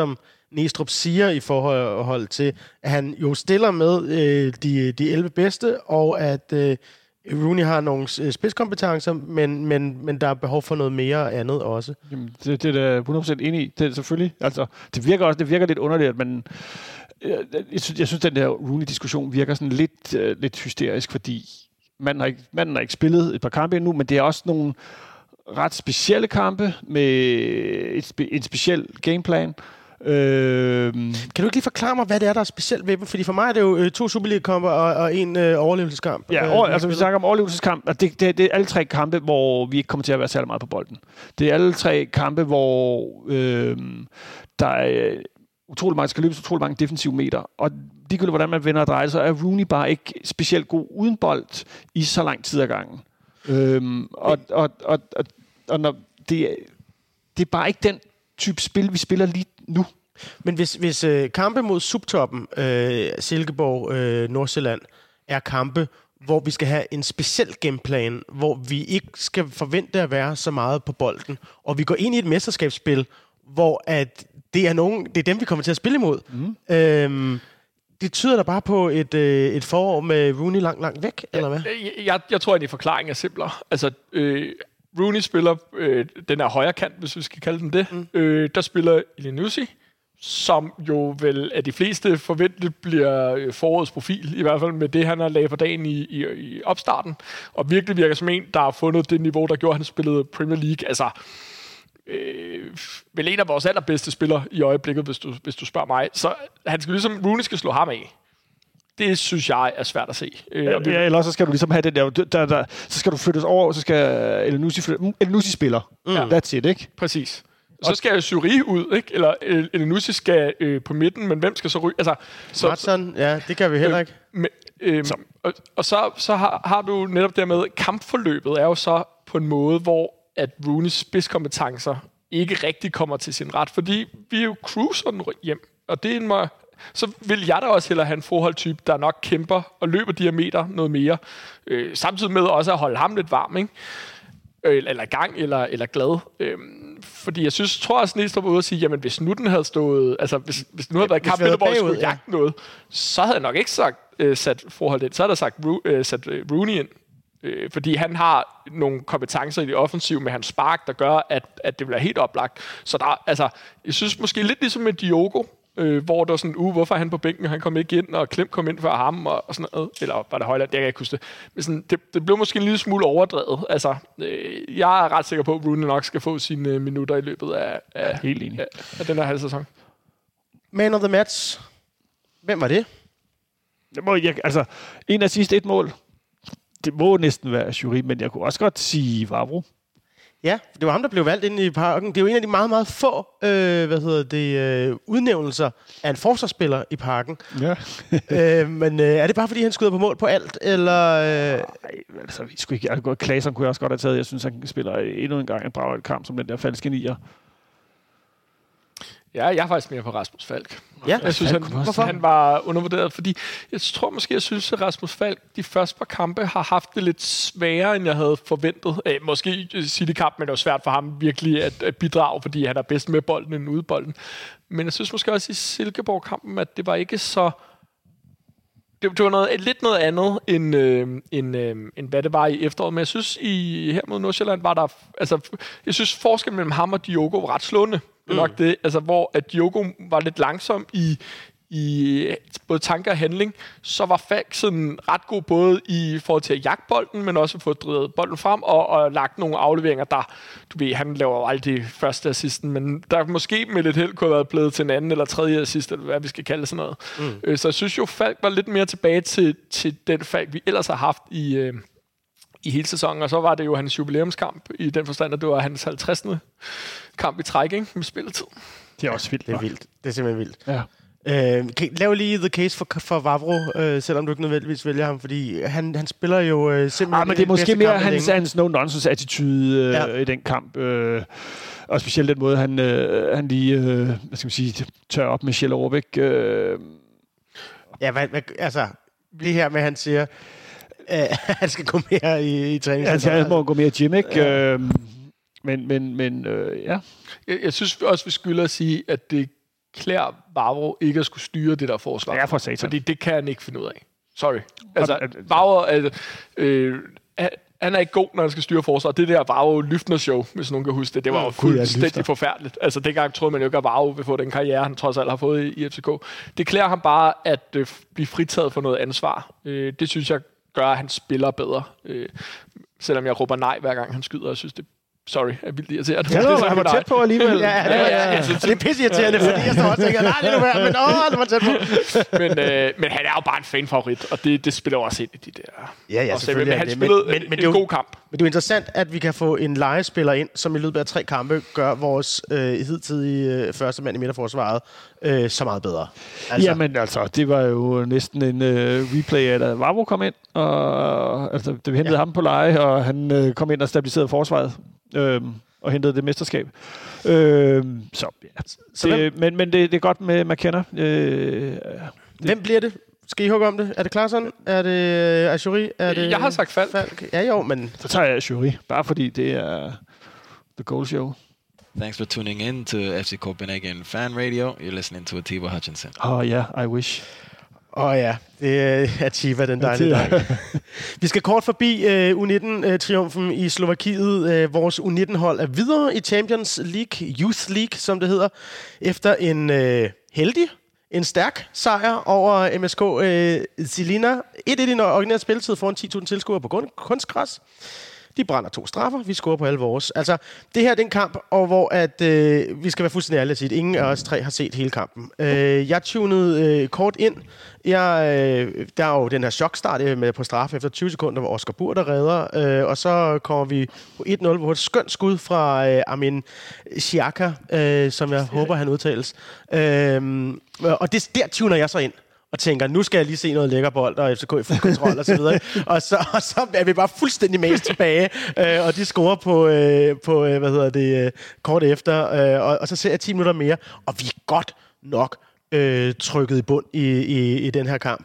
Næstrup siger i forhold til, at han jo stiller med de 11 bedste, og at Rooney har nogle spidskompetencer, men der er behov for noget mere og andet også. Jamen, det er da 100% enig i. Det er selvfølgelig. Altså, det virker lidt underligt, men jeg synes, den der Rooney-diskussion virker sådan lidt hysterisk, fordi manden har ikke spillet et par kampe endnu, men det er også nogle ret specielle kampe med en speciel gameplan. Kan du ikke lige forklare mig, hvad det er, der er specielt ved dem? Fordi for mig er det jo 2 Superliga-kampe og en overlevelseskamp. Ja, altså vi snakker om overlevelseskamp, og det er alle 3 kampe, hvor vi ikke kommer til at være særlig meget på bolden. Det er alle 3 kampe, hvor der er utrolig mange, skal løbes utrolig mange defensive meter, og ligegyldigt hvordan man vender og drejer, så er Rooney bare ikke specielt god uden bold i så lang tid ad gangen. Og når det er bare ikke den type spil, vi spiller lige nu. Men hvis kampe mod subtoppen, Silkeborg, Nordsjælland, er kampe, hvor vi skal have en speciel gameplan, hvor vi ikke skal forvente at være så meget på bolden, og vi går ind i et mesterskabsspil, hvor at det er dem, vi kommer til at spille imod. Det tyder da bare på et forår med Rooney langt væk, eller hvad? Jeg tror, at forklaringen er simplere. Altså, Rooney spiller den her højre kant, hvis vi skal kalde den det. Der spiller Elyounoussi, som jo vel af de fleste forventeligt bliver forårets profil, i hvert fald med det, han har lavet for dagen i opstarten, og virkelig virker som en, der har fundet det niveau, der gjorde, at han spillede Premier League. Altså, vel en af vores allerbedste spillere i øjeblikket, hvis du spørger mig. Så han skal ligesom, Rooney skal slå ham af. Det synes jeg er svært at se. Eller så skal du ligesom have den der så skal du flyttes over, så skal Elyounoussi spiller. That's it, ikke? Præcis. Så skal jo Syri ud, ikke? Eller Elyounoussi skal på midten, men hvem skal så ryge? Altså, Matson, ja, det kan vi heller ikke. Og så har du netop dermed, kampforløbet er jo så på en måde, hvor at Rooneys spidskompetencer ikke rigtig kommer til sin ret, fordi vi er jo cruiser hjem, og det er så vil jeg da også hellere have en forholdtype, der nok kæmper og løber diameter noget mere, samtidig med også at holde ham lidt varm, ikke? Eller i gang, eller glad. Fordi jeg tror også, Næstrup var ude at sige, jamen hvis nu den havde stået, altså hvis nu havde været kampen, hvor jeg skulle jagte noget, så havde jeg nok ikke sat forhold ind, så havde jeg sat Rooney ind. Fordi han har nogle kompetencer i det offensive med hans spark, der gør, at det bliver helt oplagt. Så der, altså, jeg synes måske lidt ligesom med Diogo, hvor der var sådan, hvorfor er han på bænken, han kom ikke ind, og Klem kom ind før ham, og sådan noget. Eller var det Højland, det kan jeg ikke huske det. Men sådan, det blev måske en lille smule overdrevet. Altså, jeg er ret sikker på, at Rooney nok skal få sine minutter i løbet af den her halv sæson. Man of the match. Hvem var det? En assist, 1 mål. Det må næsten være jury, men jeg kunne også godt sige Vavro. Ja, det var ham, der blev valgt ind i Parken. Det er jo en af de meget, meget få udnævnelser af en forsvarsspiller i Parken. Ja. Men er det bare, fordi han skyder på mål på alt, eller? Nej, altså, vi skulle ikke. Claesson kunne jeg også godt have taget. Jeg synes, han spiller endnu en gang en brav kamp som den der falske nier. Ja, jeg er faktisk mere på Rasmus Falk. Ja, jeg synes, han var undervurderet, fordi jeg synes, at Rasmus Falk de første par kampe har haft det lidt sværere, end jeg havde forventet. Måske City-kamp, men det var svært for ham virkelig at bidrage, fordi han er bedst med bolden end ude bolden. Men jeg synes måske også i Silkeborg-kampen, at det var ikke så... Det var lidt noget andet, end hvad det var i efteråret. Men jeg synes, her mod Nordsjælland var der... Altså, jeg synes, forskellen mellem ham og Diogo var ret slående. Det er nok det. Altså, hvor at Diogo var lidt langsom i både tanke og handling, så var Falk sådan ret god både i forhold til at jagte bolden, men også få drevet bolden frem og lagt nogle afleveringer, der, du ved, han laver jo aldrig første assisten, men der måske med lidt held kunne have været blevet til en anden eller tredje assist, eller hvad vi skal kalde det sådan noget. Så jeg synes jo, Falk var lidt mere tilbage til den Falk, vi ellers har haft i hele sæsonen, og så var det jo hans jubilæumskamp i den forstand, at det var hans 50. kamp i træk, ikke? Med spilletid. Det er også vildt. Det er vildt. Det er simpelthen vildt. Ja. Lav lige the case for Vavro, selvom du ikke nødvendigvis vælger ham, fordi han spiller jo simpelthen... men det er måske mere hans no-nonsense-attitude i den kamp. Og specielt den måde, han lige hvad skal man sige, tør op med Kjell Overbæk. Ja, altså, det her med, han siger, han skal gå mere i træning. Han må gå mere i gym, ikke? Ja. Men ja. Jeg synes også, vi skylder at sige, at det klæder Vavro ikke at skulle styre det der forsvar. Ja, for satan. Fordi det kan han ikke finde ud af. Sorry. Altså, Vavro... han er ikke god, når han skal styre forsvaret. Det der Vavro-Lyftner-show, hvis nogen kan huske det, det var jo fuldstændig forfærdeligt. Altså, dengang troede man jo ikke, at Vavro vil få den karriere, han trods alt har fået i FCK. Det klæder ham bare at blive fritaget for noget ansvar. Det synes jeg gør, at han spiller bedre. Selvom jeg råber nej, hver gang han skyder. Jeg synes, det er vildt irriterende. Ja, han var tæt på alligevel. Det er pisseirriterende, fordi jeg står også og tænker, nej, det er nu værd, men det var tæt på. Men han er jo bare en fanfavorit, og det spiller jo også ind i de der... Ja, selvfølgelig. Men han spillede en god kamp. Men det er jo interessant, at vi kan få en legespiller ind, som i løbet af 3 kampe gør vores hidtidige første mand i midterforsvaret så meget bedre. Altså. Jamen altså, det var jo næsten en replay af, da Vavro kom ind, og altså, vi hentede ham på leje, og han kom ind og stabiliserede forsvaret. Og hentede det mesterskab. Men det er godt med McKenna. Hvem bliver det? Skal I hugge om det? Er det Klaarsson? Er det Achouri? Jeg har sagt Falk. Ja, jo, men... Så tager jeg Achouri, bare fordi det er the goal show. Thanks for tuning in to FC Copenhagen Fan Radio. You're listening to Atiba Hutchinson. Oh yeah, I wish. Ja, det er Atiba, den dejlige dag. Vi skal kort forbi U19-triumfen i Slovakiet. Vores U19-hold er videre i Champions League, Youth League, som det hedder, efter en stærk sejr over MSK Žilina. 1-1 i den originale spilletid foran 10.000 tilskuere på kunstgræs. De brænder 2 straffer, vi scorer på alle vores. Altså, det her er en kamp, og hvor at, vi skal være fuldstændig ærlige at sige, at ingen af os 3 har set hele kampen. Jeg tunede kort ind. Der er jo den her chokstart med på straffe efter 20 sekunder, hvor Oscar Burda redder. Og så kommer vi på 1-0, hvor et skønt skud fra Armin Xhaka, som jeg håber, han udtales. Og der tuner jeg så ind. Og tænker, nu skal jeg lige se noget lækker bold og FCK i fuld kontrol og så videre. og så er vi bare fuldstændig mast tilbage, og de scorer på kort efter, og så ser jeg 10 minutter mere, og vi er godt nok trykket i bund i den her kamp.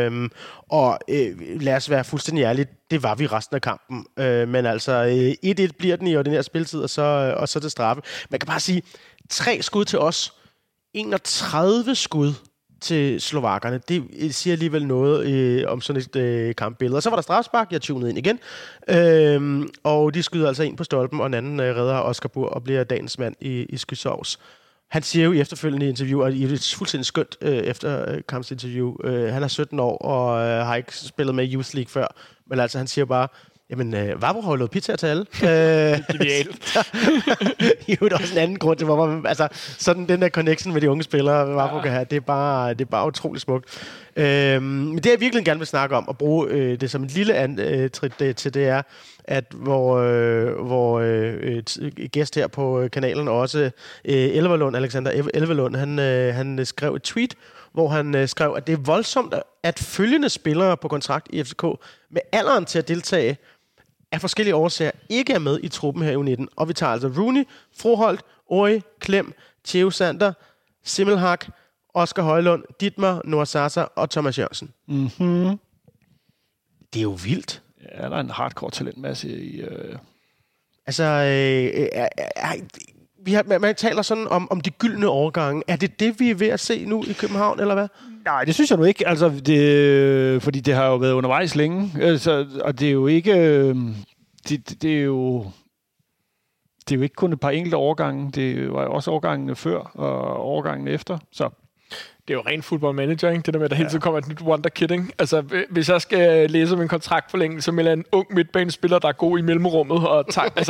Lad os være fuldstændig ærlige, det var vi resten af kampen. Men altså, 1-1 bliver den i ordinær spilletid, og så det straffe. Man kan bare sige, 3 skud til os, 31 skud til slovakkerne. Det siger alligevel noget om sådan et kampbillede. Og så var der strafspark, jeg tunede ind igen. Og de skyder altså ind på stolpen, og en anden redder Oscar Burda og bliver dagens mand i skysovs. Han siger jo i efterfølgende interview, og i et fuldstændig skønt efterkampsinterview, han er 17 år og har ikke spillet med i Youth League før, men altså han siger bare, jamen, Vavro har jo lavet pizza til alle. Genialt. Jo, der er også en anden grund til, hvorfor man, altså, sådan den der connection med de unge spillere, Vavro kan have, det er bare utroligt smukt. Men det jeg virkelig gerne vil snakke om, og bruge det som en lille trit til, det er, at hvor gæst her på kanalen, også Alexander Elverlund, han skrev et tweet, hvor han skrev, at det er voldsomt, at følgende spillere på kontrakt i FCK med alderen til at deltage af forskellige årsager ikke er med i truppen her i U19. Og vi tager altså Rooney, Froholt, Ori, Klem, Theo Sander, Simmelhag, Oscar Højlund, Dietmar, Noah Sasa og Thomas Jørgensen. Mm-hmm. Det er jo vildt. Ja, der er en hardcore talentmasse i... Man taler sådan om de gyldne årgange. Er det, vi er ved at se nu i København, eller hvad? Nej, det synes jeg nu ikke. Altså, fordi det har jo været undervejs længe. Altså, og det er jo ikke... Det er jo ikke kun et par enkelte årgange. Det var også årgangene før og årgangene efter. Så det er jo rent footballmanager, ikke? Det der med, at der hele tiden kommer et nyt wonderkid, ikke? Altså, hvis jeg skal læse om en kontraktforlængelse med en ung midtbanespiller, der er god i mellemrummet, og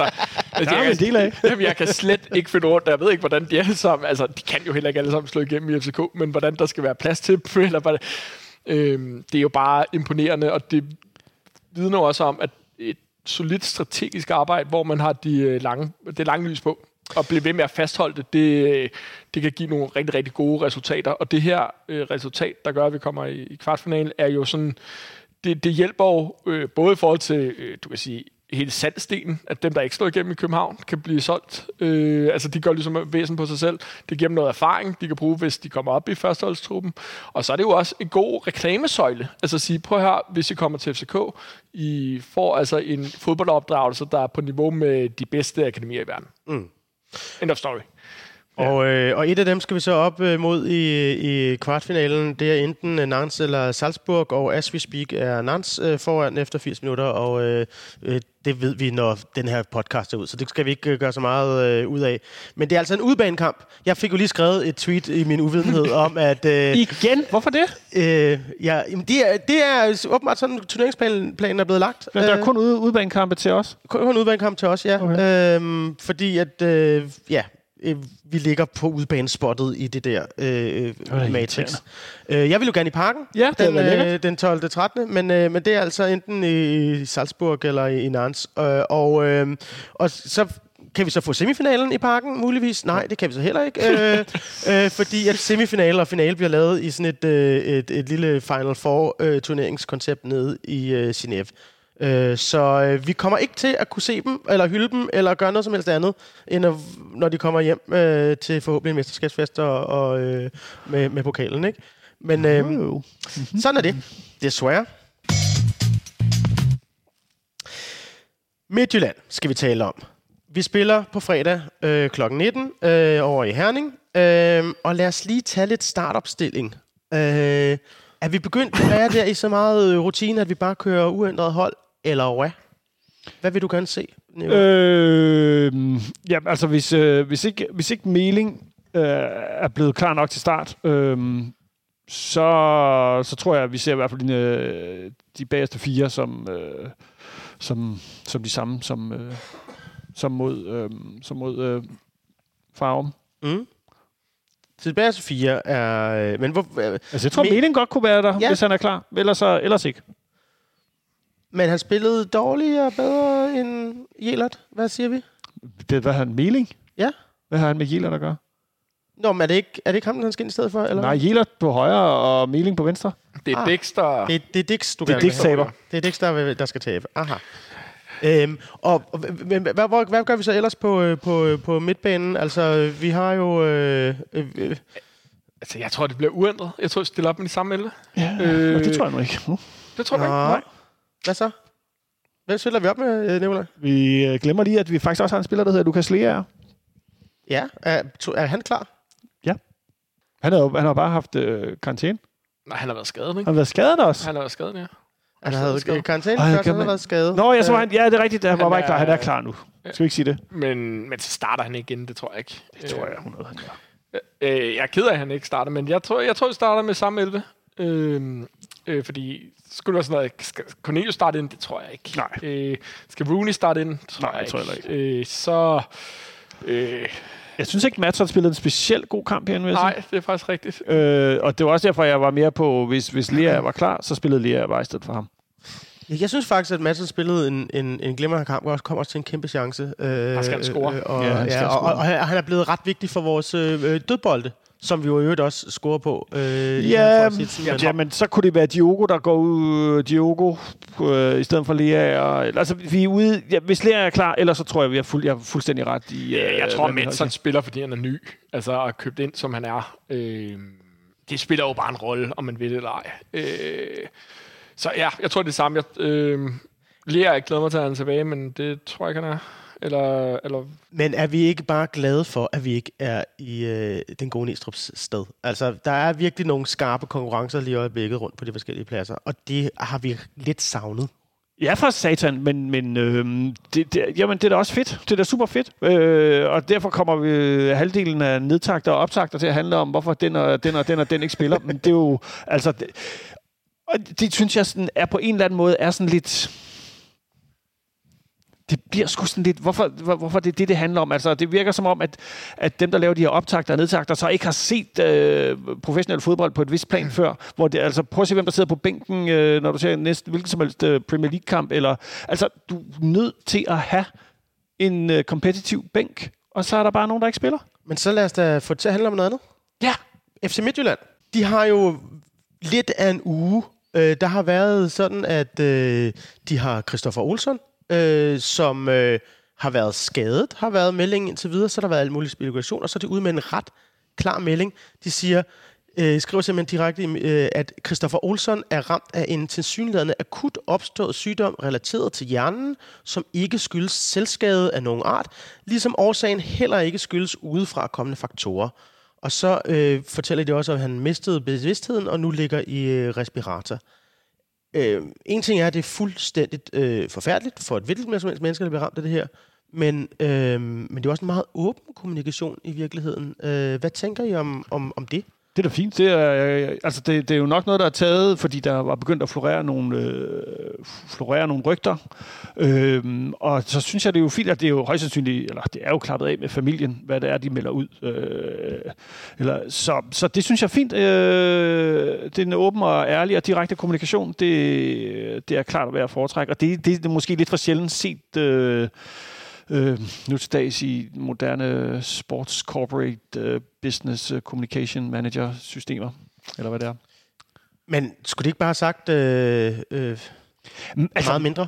jeg kan slet ikke finde ord, jeg ved ikke, hvordan de alle sammen, altså, de kan jo heller ikke alle sammen slå igennem i FCK, men hvordan der skal være plads til dem, eller hvad det er jo bare imponerende, og det vidner også om, at et solidt strategisk arbejde, hvor man har det lange lys på, og blive ved med at fastholde det kan give nogle rigtig, rigtig gode resultater. Og det her resultat, der gør, at vi kommer i kvartfinalen, er jo sådan, det hjælper jo både i forhold til, du kan sige, hele salgsdelen, at dem, der ikke slår igennem i København, kan blive solgt. Altså, de gør ligesom væsen på sig selv. Det giver dem noget erfaring, de kan bruge, hvis de kommer op i førsteholdstruppen. Og så er det jo også en god reklamesøjle. Altså at sige, prøv her, hvis I kommer til FCK, I får altså en fodboldopdragelse, der er på niveau med de bedste akademier i verden. End of story. Og et af dem skal vi så op mod i kvartfinalen. Det er enten Nantes eller Salzburg, og as we speak er Nantes foran efter 80 minutter, og det ved vi, når den her podcast er ud, så det skal vi ikke gøre så meget ud af. Men det er altså en udbanekamp. Jeg fik jo lige skrevet et tweet i min uvidenhed om, at... Igen? Hvorfor det? Det er åbenbart sådan, at turneringsplanen er blevet lagt. Ja, der er kun udbanekampe til os? Kun udbanekamp til os, ja. Okay. Fordi at... vi ligger på udbanespottet i det der Matrix. Jeg vil jo gerne i Parken den 12. 13. Men det er altså enten i Salzburg eller i Nantes. Og så kan vi så få semifinalen i Parken, muligvis? Nej, det kan vi så heller ikke. Fordi at semifinale og finale bliver lavet i sådan et lille Final Four turneringskoncept nede i Genève. Så vi kommer ikke til at kunne se dem, eller hylde dem, eller gøre noget som helst andet, end når de kommer hjem til forhåbentlig en mesterskabsfest og med pokalen, ikke? Men sådan er det. Desværre. Midtjylland skal vi tale om. Vi spiller på fredag kl. 19 over i Herning. Og lad os lige tage lidt startopstilling. Er vi begyndt at være der i så meget rutine, at vi bare kører uændret hold, eller hvad? Hvad vil du gerne se? Ja, altså hvis ikke Meling er blevet klar nok til start, så tror jeg, at vi ser i hvert fald de bagerste 4 som de samme som mod Farum. Mm. Tilbage til 4 er... Men hvor, jeg tror, Meling godt kunne være der, hvis han er klar. Ellers ikke. Men han spillede dårligere og bedre end Jelert. Hvad siger vi? Hvad har han? Meling? Ja. Hvad har han med Jelert at gøre? Nå, men er det ikke ham, han skal ind i stedet for? Eller? Nej, Jelert på højre og Meling på venstre. Det er Dix, der... Det er Dix, du det er Dix taber. Det er Dix, der skal tabe. Aha. Hvad gør vi så ellers på midtbanen? Altså, vi har jo... Altså, jeg tror, det bliver uændret. Jeg tror, vi stiller op med de samme 11. Ja, det tror jeg nu ikke. Det tror jeg ikke. Nej. Hvad så? Hvem stiller vi op med, Nicolaj? Vi glemmer lige, at vi faktisk også har en spiller, der hedder Lukas Lea. Ja, er han klar? Ja. Han har bare haft karantæne. Nej, han har været skadet, ikke? Han har været skadet også? Han har været skadet, ja. Han havde karantæne først, han har været skadet. Nå, jeg så han, ja, det er rigtigt. Han var bare ikke klar. Han er klar nu. Skal vi ikke sige det? Men så starter han igen, det tror jeg ikke. Det tror jeg 100, han gør. Jeg er ked af, at han ikke starter, men jeg tror, vi starter med samme 11. Fordi skulle det være sådan noget, skal Cornelius starte ind? Det tror jeg ikke. Nej. Skal Rooney starte ind? Det tror jeg ikke. Jeg synes ikke, Mads har spillet en specielt god kamp herinde. Nej, det er faktisk rigtigt. Og det var også derfor, jeg var mere på, hvis Lea var klar, så spillede Lea bare i stedet for ham. Jeg synes faktisk, at Madsen spillede en glimrende kamp, og også kom også til en kæmpe chance. Han skal score. Og han er blevet ret vigtig for vores dødbolde, som vi jo i øvrigt også scorer på. Men så kunne det være Diogo, der går ud. Diogo i stedet for Lea. Altså, vi er ude. Ja, hvis Lea er klar, ellers så tror jeg, jeg er fuldstændig ret i... jeg tror, at Madsen spiller, fordi han er ny. Altså, at købt ind, som han er. Det spiller jo bare en rolle, om man vil det eller ej. Så ja, jeg tror det er det samme. Lea, jeg glæder mig til at han tilbage, men det tror jeg ikke, han er. Eller... Men er vi ikke bare glade for, at vi ikke er i den gode Næstrup's sted? Altså, der er virkelig nogle skarpe konkurrencer lige i øjeblikket rundt på de forskellige pladser, og det har vi lidt savnet. Ja, for satan, men det er da også fedt. Det er da super fedt. Og derfor kommer vi halvdelen af nedtakter og optakter til at handle om, hvorfor den og den ikke spiller. Men det er jo... Altså, og det synes jeg sådan, er på en eller anden måde er sådan lidt... Det bliver sgu sådan lidt... Hvorfor det handler om? Altså, det virker som om, at dem, der laver de her optakter og nedtakter, så ikke har set professionel fodbold på et vist plan før. Hvor det, altså, prøv at se, hvem der sidder på bænken, når du ser næsten hvilken som helst Premier League-kamp. Eller, altså, du er nødt til at have en kompetitiv bænk, og så er der bare nogen, der ikke spiller. Men så lad os da få det til at handle om noget andet. Ja. FC Midtjylland. De har jo lidt af en uge. Der har været sådan, at de har Christoffer Olsson, som har været skadet, har været meldingen indtil videre, så der har været alle mulige spekulationer, og så er de ude med en ret klar melding. De siger, skriver simpelthen direkte, at Christoffer Olsson er ramt af en tilsyneladende akut opstået sygdom relateret til hjernen, som ikke skyldes selvskade af nogen art, ligesom årsagen heller ikke skyldes udefra kommende faktorer. Og så fortæller de også, at han mistede bevidstheden og nu ligger i respirator. En ting er, at det er fuldstændigt forfærdeligt for et hvilket som helst menneske, der bliver ramt af det her, men det er også en meget åben kommunikation i virkeligheden. Hvad tænker I om det? Det er da fint. Det er jo nok noget, der er taget, fordi der var begyndt at florere nogle rygter. Og så synes jeg, det er jo fint, at det er jo højst sandsynligt, eller det er jo klappet af med familien, hvad det er, de melder ud. Så det synes jeg er fint. Det er en åben og ærlig og direkte kommunikation. Det er klart at være at foretrække. Og det er måske lidt for sjældent set nu til dags i moderne sports corporate business communication manager systemer, eller hvad det er. Men skulle det ikke bare have sagt meget mindre?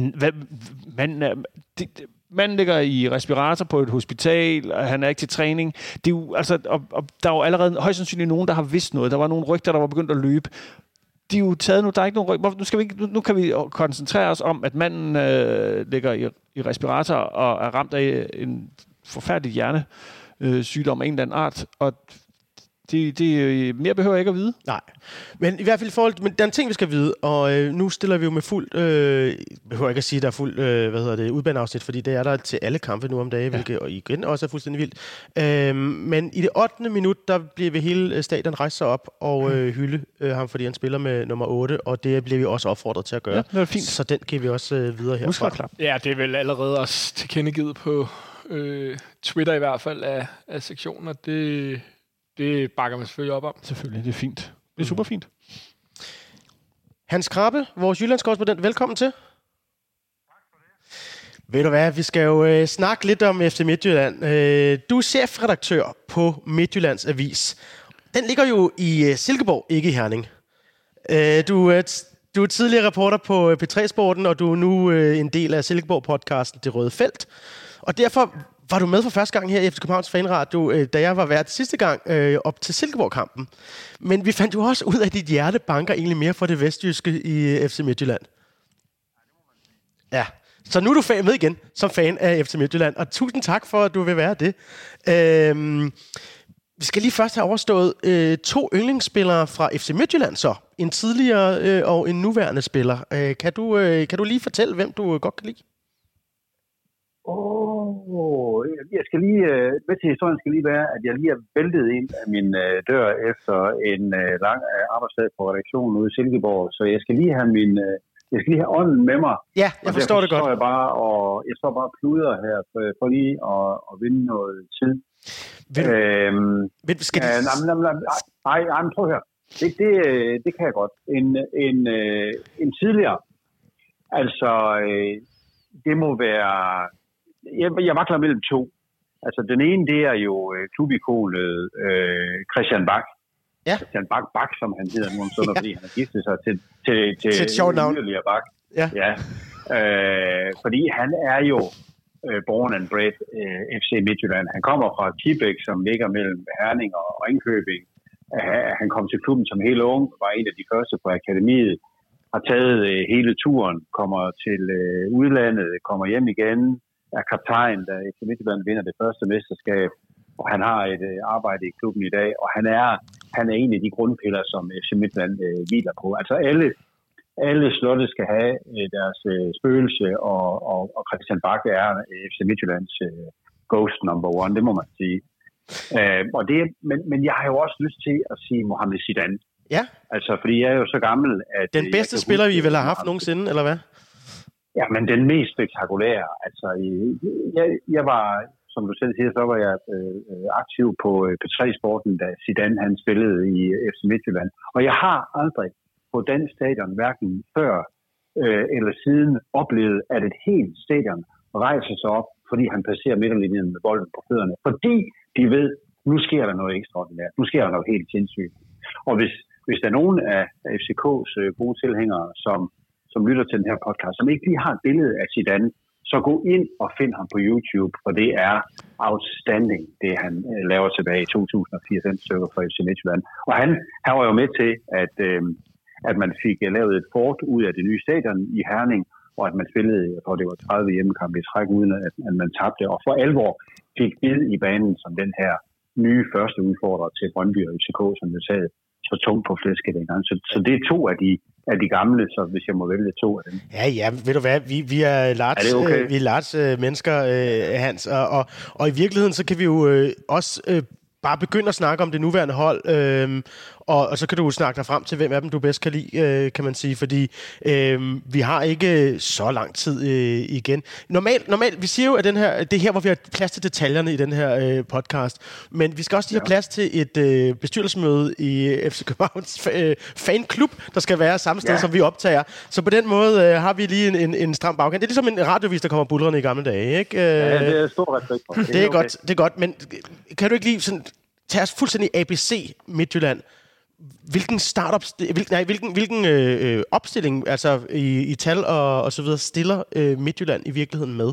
Manden ligger i respirator på et hospital, og han er ikke til træning. Det er jo, og der er jo allerede højst sandsynligt nogen, der har vidst noget. Der var nogle rygter, der var begyndt at løbe. De er jo taget nu, der er ikke nogen rygter. Nu kan vi koncentrere os om, at manden ligger i respirator og er ramt af en forfærdelig hjernesygdom af en eller anden art, og det mere behøver jeg ikke at vide. Nej, men i hvert fald men der er en ting, vi skal vide, og nu stiller vi jo med fuld, behøver ikke at sige, at der er fuld, udbaneafsnit, fordi det er der til alle kampe nu om dagen, hvilket og igen også er fuldstændig vildt. Men i det 8. minut, der bliver vi hele stadion rejse sig op og hylde ham, fordi han spiller med nummer 8, og det bliver vi også opfordret til at gøre. Ja, det er fint. Så den giver vi også videre herfra. Ja, det er vel allerede også tilkendegivet på Twitter i hvert fald af sektionen, og det bakker man selvfølgelig op om. Selvfølgelig, det er fint. Det er super fint. Hans Krabbe, vores Jyllandskorrespondent, velkommen til. Tak for det. Ved du hvad, vi skal jo snakke lidt om FC Midtjylland. Du er chefredaktør på Midtjyllands Avis. Den ligger jo i Silkeborg, ikke i Herning. Du er tidligere reporter på P3-sporten, og du er nu en del af Silkeborg-podcasten Det Røde Felt. Og derfor var du med for første gang her i FC Københavns Fanradio, da jeg var vært sidste gang op til Silkeborg-kampen. Men vi fandt jo også ud af, at dit hjerte banker egentlig mere for det vestjyske i FC Midtjylland. Ja, så nu er du med igen som fan af FC Midtjylland, og tusind tak for, at du vil være det. Vi skal lige først have overstået 2 yndlingsspillere fra FC Midtjylland så. En tidligere og en nuværende spiller. Kan du lige fortælle, hvem du godt kan lide? Jeg skal lige, med til historien skal lige være, at jeg lige er væltet ind af min dør efter en lang arbejdsdag på redaktionen ude i Silkeborg, så jeg skal lige have ånden med mig. Ja, jeg forstår det godt. Jeg står bare og pluder her for lige at vinde noget tid. Nej, prøv at høre. Det kan jeg godt. En tidligere, altså det må være. Jeg vakler mellem 2. Altså, den ene, det er jo klubikonet Christian Bak. Ja. Christian Bak, som han hedder nu om sådan, fordi han har giftet sig til et sjovt navn. Yderligere Bak. Ja. Fordi han er jo born and bred FC Midtjylland. Han kommer fra Kibæk, som ligger mellem Herning og Ringkøbing. Han kom til klubben som helt ung, var en af de første på akademiet, har taget hele turen, kommer til udlandet, kommer hjem igen, er kaptajn, da FC Midtjylland vinder det første mesterskab, og han har et arbejde i klubben i dag, og han er en af de grundpiller, som FC Midtjylland hviler på. Altså alle slotte skal have deres spøgelse, og Christian Bak er FC Midtjyllands ghost number 1, det må man sige. Men jeg har jo også lyst til at sige Mohamed Zidane. Ja. Altså, fordi jeg er jo så gammel, at den bedste spiller, vi vel har haft nogensinde, eller hvad? Ja, men den mest spektakulære. Altså, jeg var, som du selv siger, så var jeg aktiv på P3-sporten, da Zidane han spillede i FC Midtjylland. Og jeg har aldrig på den stadion, hverken før eller siden, oplevet, at et helt stadion rejser sig op, fordi han passerer midterlinjen med bolden på fødderne. Fordi de ved, nu sker der noget ekstraordinært. Nu sker der noget helt sindssygt. Og hvis der er nogen af FCK's gode tilhængere, som lytter til den her podcast, som ikke lige har et billede af Zidane, så gå ind og find ham på YouTube, for det er outstanding, det han laver tilbage i 2004 stykker for FC Midtjylland. Og han var jo med til, at man fik lavet et fort ud af det nye stadion i Herning, og at man spillede, jeg tror det var 30 hjemmekampe i træk, uden at man tabte, og for alvor fik bid i banen som den her nye første udfordrer til Brøndby og FCK, som blev taget så tungt på flæsket dengang. Så det er to af de gamle, så hvis jeg må vælge to af dem. Ja, ved du hvad, vi er large, okay? Vi er large mennesker, Hans, og i virkeligheden, så kan vi jo også bare begynde at snakke om det nuværende hold, og så kan du snakke dig frem til, hvem af dem du bedst kan lide, kan man sige, fordi vi har ikke så lang tid igen. Normalt, vi siger jo, at det er her, hvor vi har plads til detaljerne i den her podcast, men vi skal også lige have plads til et bestyrelsesmøde i FC Københavns fanklub, der skal være samme sted, som vi optager. Så på den måde har vi lige en stram bagkant. Det er ligesom en radiovis, der kommer buldrende i gamle dage, ikke? Ja, det er stor respekt for. Det er godt, men kan du ikke lige sådan tage os fuldstændig ABC Midtjylland? Hvilken opstilling, altså i tal og så videre, stiller Midtjylland i virkeligheden med?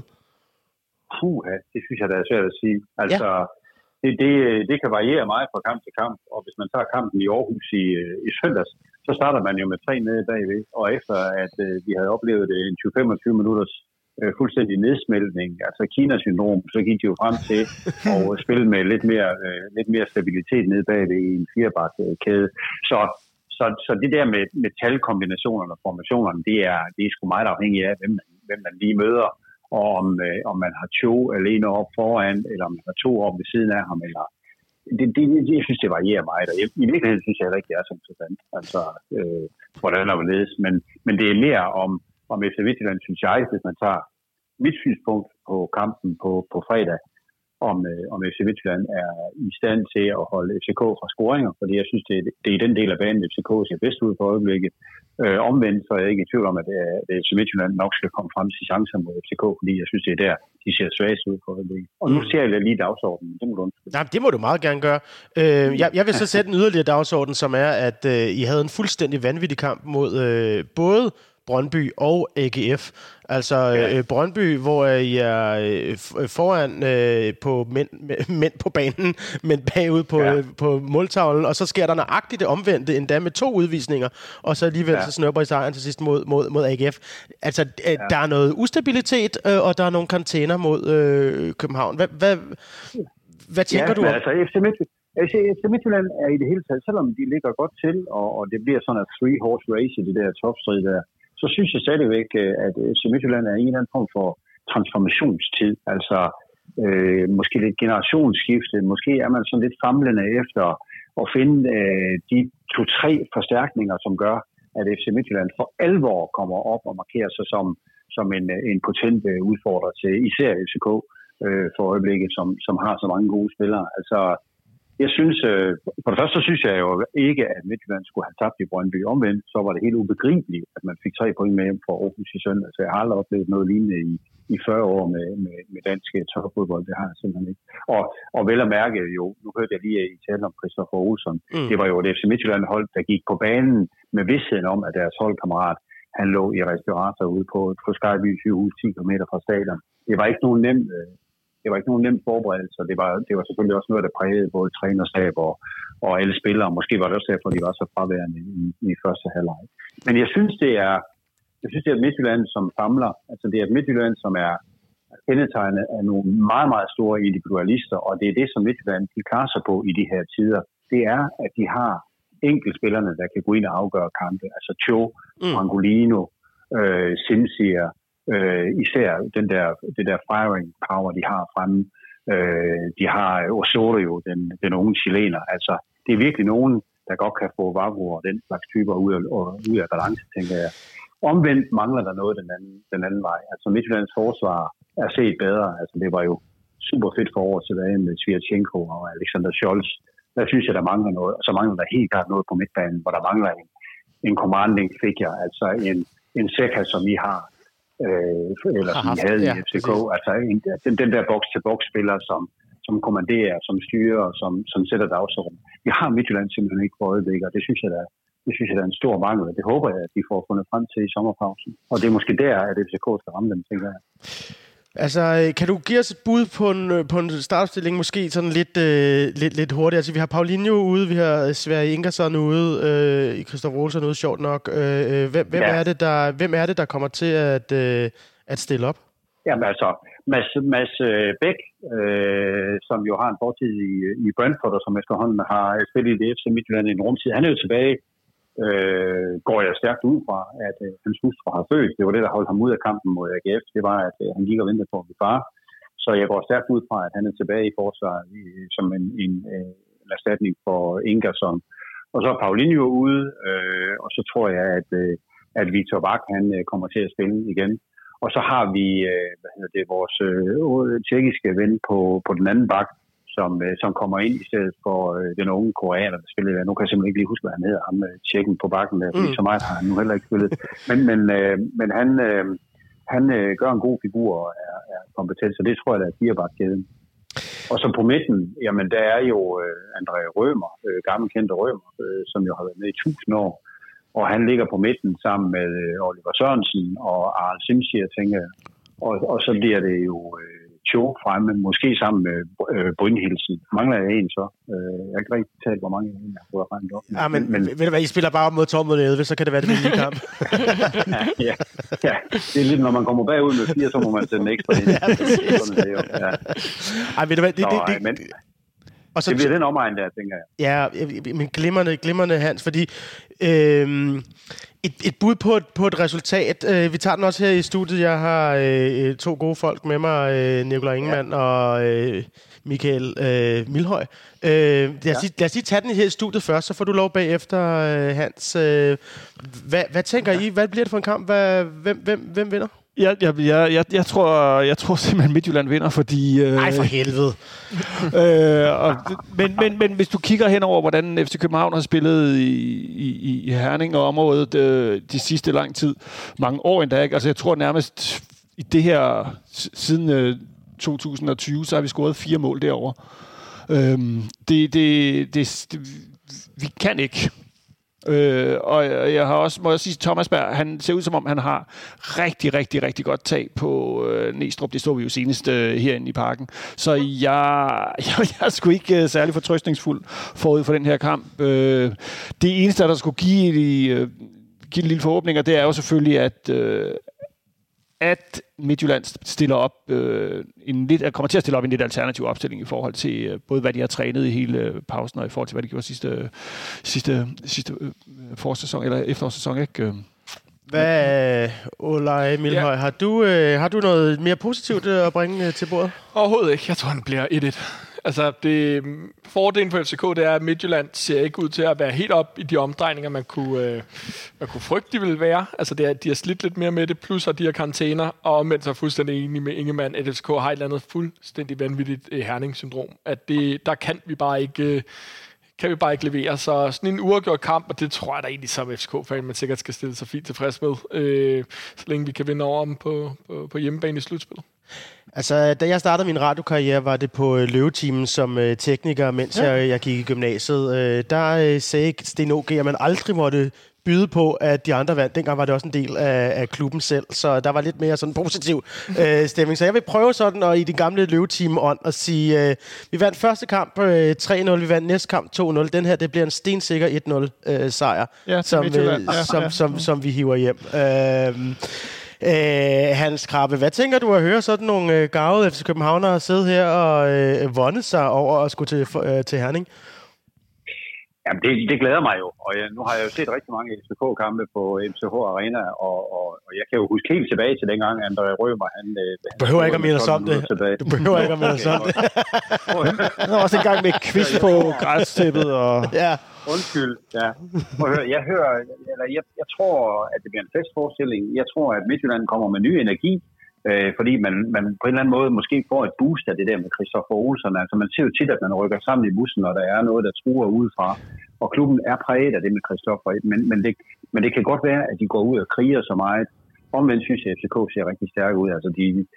Det synes jeg, der er svært at sige. Altså, det kan variere meget fra kamp til kamp, og hvis man tager kampen i Aarhus i søndags, så starter man jo med 3 nede bagved, og efter at vi havde oplevet en 20-25 minutters fuldstændig nedsmeltning, altså Kina-syndrom, så gik de jo frem til at spille med lidt mere stabilitet nede bagved i en 4-bakkæde. Så det der med talkombinationerne og formationerne, det er sgu meget afhængigt af, hvem man lige møder, og om man har to alene op foran, eller om man har 2 op ved siden af ham, eller jeg synes, det varierer meget, og i virkeligheden synes jeg heller ikke, det er så interessant, altså hvordan der vil ledes, men det er mere om FC Midtjylland, synes jeg, hvis man tager mit synspunkt på kampen på fredag, om FC Midtjylland er i stand til at holde FCK fra scoringer, fordi jeg synes, det er den del af banen, FCK ser bedst ud for øjeblikket. Omvendt, så er jeg ikke i tvivl om, at FC Midtjylland nok skal komme frem til chancer mod FCK, fordi jeg synes, det er der, de ser svagest ud for øjeblikket. Og nu ser jeg lige dagsordenen. Det må du undskylde. Nej, det må du meget gerne gøre. Jeg vil så sætte en yderligere dagsorden, som er, at I havde en fuldstændig vanvittig kamp mod både Brøndby og AGF. Altså Brøndby, hvor I er foran på mænd på banen, men bagud på måltavlen, og så sker der nøjagtigt det omvendte, endda med 2 udvisninger, og så alligevel så snøber I sejren til sidst mod AGF. Altså, der er noget ustabilitet, og der er nogle karantæner mod København. Hvad tænker du om? Altså, FC Midtjylland er i det hele taget, selvom de ligger godt til, og det bliver sådan en 3-horse race i det der topstrid der, så synes jeg stadigvæk, at FC Midtjylland er en eller anden form for transformationstid. Altså måske lidt generationsskifte. Måske er man sådan lidt famlende efter at finde de 2-3 forstærkninger, som gør, at FC Midtjylland for alvor kommer op og markerer sig som en potent udfordrer til især FCK for øjeblikket, som har så mange gode spillere. Altså, jeg synes, for det første så synes jeg jo ikke, at Midtjylland skulle have tabt i Brøndby. Omvendt, så var det helt ubegribeligt, at man fik 3 point med hjem for Aarhus i søndag. Så jeg har aldrig oplevet noget lignende i 40 år med dansk topfodbold. Det har jeg simpelthen ikke. Og vel at mærke jo, nu hørte jeg lige i tale om Christoffer Olsson. Det var jo et FC Midtjylland-hold, der gik på banen med vidstheden om, at deres holdkammerat, han lå i respirator ude på Skyby sygehus 10 km fra stadion. Det var ikke nogen nem forberedelse, og det var selvfølgelig også noget, der prægede både trænerstab og alle spillere. Måske var det også derfor, de var så fraværende i første halvleg. Men jeg synes, det er et Midtjylland, som famler. Altså, det er et Midtjylland, som er kendetegnet af nogle meget, meget store individualister, og det er det, som Midtjylland de klarer sig på i de her tider. Det er, at de har enkeltspillerne, der kan gå ind og afgøre kampe. Altså Cho, Angolino, Simsier, især det der firing power, de har fremme. De har Osorio, den unge chilener. Altså, det er virkelig nogen, der godt kan få Vavro og den slags typer ud af balance, tænker jeg. Omvendt mangler der noget den anden vej. Altså, Midtjyllands forsvar er set bedre. Altså, det var jo super fedt for år tilbage med Svirchenko og Alexander Scholz. Der synes jeg, der mangler noget. Og så mangler der helt klart noget på midtbanen, hvor der mangler en commanding figure, altså en Seca, som vi har. Eller som vi havde i FCK, altså den der boks-til-boks-spiller, som kommanderer, som styrer, som sætter dagsordenen. Vi har Midtjylland simpelthen ikke for øjeblik, og det synes jeg, der er en stor mangel, og det håber jeg, at de får fundet frem til i sommerpausen. Og det er måske der, at FCK skal ramme dem, tænker jeg. Altså, kan du give os et bud på en startopstilling, måske sådan lidt hurtigt? Altså, vi har Paulinho ude, vi har Sverre Ingersson ude, Christopher Olsen ude, sjovt nok. Hvem er det, der kommer til at stille op? Jamen altså, Mads Bæk, som jo har en fortid i Brentford, og som efterhånden har spillet i det FC Midtjylland i en rumtid, han er jo tilbage, går jeg stærkt ud fra, at hans hustru har født. Det var det, der holdt ham ud af kampen mod AGF. Det var, at han gik og ventede på at blive far. Så jeg går stærkt ud fra, at han er tilbage i forsvaret som en erstatning for Ingersson. Og så er Paulinho ude, og så tror jeg, at Victor Bak, han kommer til at spille igen. Og så har vi vores tjekkiske ven på den anden bak, som kommer ind i stedet for den unge koreaner, der spiller. Nu kan jeg simpelthen ikke lige huske, hvad han hedder, ham tjekken på bakken der, fordi så meget har han nu heller ikke spillet. Men han gør en god figur og er kompetent, så det tror jeg, der er firebakkæden. Og så på midten, jamen der er jo André Rømer, gammelkendte Rømer, som jo har været med i 1000 år. Og han ligger på midten sammen med Oliver Sørensen og Arl Simsier, tænker jeg. Og så bliver det jo Cho fremme, måske sammen med Brynhildsen. Mangler jeg en så? Jeg har ikke rigtig talt, hvor mange jeg har fået frem op. Ja, men ved du hvad, I spiller bare mod Tom mod 11, så kan det være det vilde kamp. ja, det er lidt, når man kommer bagud med 4, så må man sætte en ekstra ind. Ja. Ej, ved du hvad, og så det bliver den omegn der, tænker jeg. Ja, men glimrende Hans, fordi et bud på et resultat. Vi tager den også her i studiet. Jeg har 2 gode folk med mig, Nikolaj Ingemann og Michael Milhøj. Lad os lige tage den her i studiet først, så får du lov bagefter, Hans. Hvad tænker I? Hvad bliver det for en kamp? Hvem vinder? Jeg tror simpelthen Midtjylland vinder, fordi... Ej, for helvede. Men hvis du kigger hen over, hvordan FC København har spillet i Herning og området de sidste lang tid, mange år endda, ikke? Altså jeg tror nærmest i det her, siden 2020, så har vi scoret 4 mål derovre. Vi kan ikke. Og jeg har også, må jeg sige, Thomas Berg, han ser ud som om, han har rigtig godt tag på Næstrup. Det så vi jo senest herinde i parken. Så jeg er sgu ikke særlig fortrøstningsfuld forud for den her kamp. Det eneste, der skulle give en lille forhåbninger, det er jo selvfølgelig, at Midtjylland stiller op kommer til at stille op en lidt alternativ opstilling i forhold til både hvad de har trænet i hele pausen og i forhold til hvad de gjorde sidste forårssæson eller efterårssæson, ikke? Hvad, Olaj Milhøj, har du noget mere positivt at bringe til bordet? Overhovedet ikke. Jeg tror, den bliver 1-1. Altså, fordelen for FCK, det er, at Midtjylland ser ikke ud til at være helt op i de omdrejninger, man kunne frygte, de ville være. Altså, de har slidt lidt mere med det, plus at de har karantæner, og omvendt så er fuldstændig enig med Ingemann, at FCK har et eller andet fuldstændig vanvittigt Herning-syndrom. At der kan vi bare ikke levere. Så sådan en uafgjort kamp, og det tror jeg da egentlig som FCK-fan, man sikkert skal stille sig fint tilfreds med, så længe vi kan vinde over dem på hjemmebane i slutspillet. Altså, da jeg startede min radiokarriere, var det på Løvetimen som tekniker, mens jeg gik i gymnasiet. Der sagde Sten O.G., at man aldrig måtte byde på, at de andre vandt. Dengang var det også en del af klubben selv, så der var lidt mere sådan positiv stemning. Så jeg vil prøve sådan, og i det gamle Løvetime-ånd, at sige, vi vandt første kamp 3-0, vi vandt næste kamp 2-0. Den her, det bliver en stensikker 1-0 sejr, som vi hiver hjem. Hans Krabbe, hvad tænker du at høre sådan nogle garvede FC Københavnere sidde her og vonde sig over at skulle til Herning? Jamen, det glæder mig jo, og nu har jeg jo set rigtig mange FCK-kampe på MCH Arena, og jeg kan jo huske helt tilbage til dengang, André Rømer, han behøver ikke at minde os om det. Du behøver ikke at minde os om det. Der var også en gang med quiz på græstæppet og... Ja. Undskyld, ja. Jeg tror, at det bliver en festforestilling. Jeg tror, at Midtjylland kommer med ny energi, fordi man på en eller anden måde måske får et boost af det der med Christopher Olsen. Altså man ser jo tit, at man rykker sammen i bussen, når der er noget, der truer udefra. Og klubben er præget af det med Christopher. Men det kan godt være, at de går ud og kriger så meget. Omvendt synes jeg, at FCK ser rigtig stærk ud.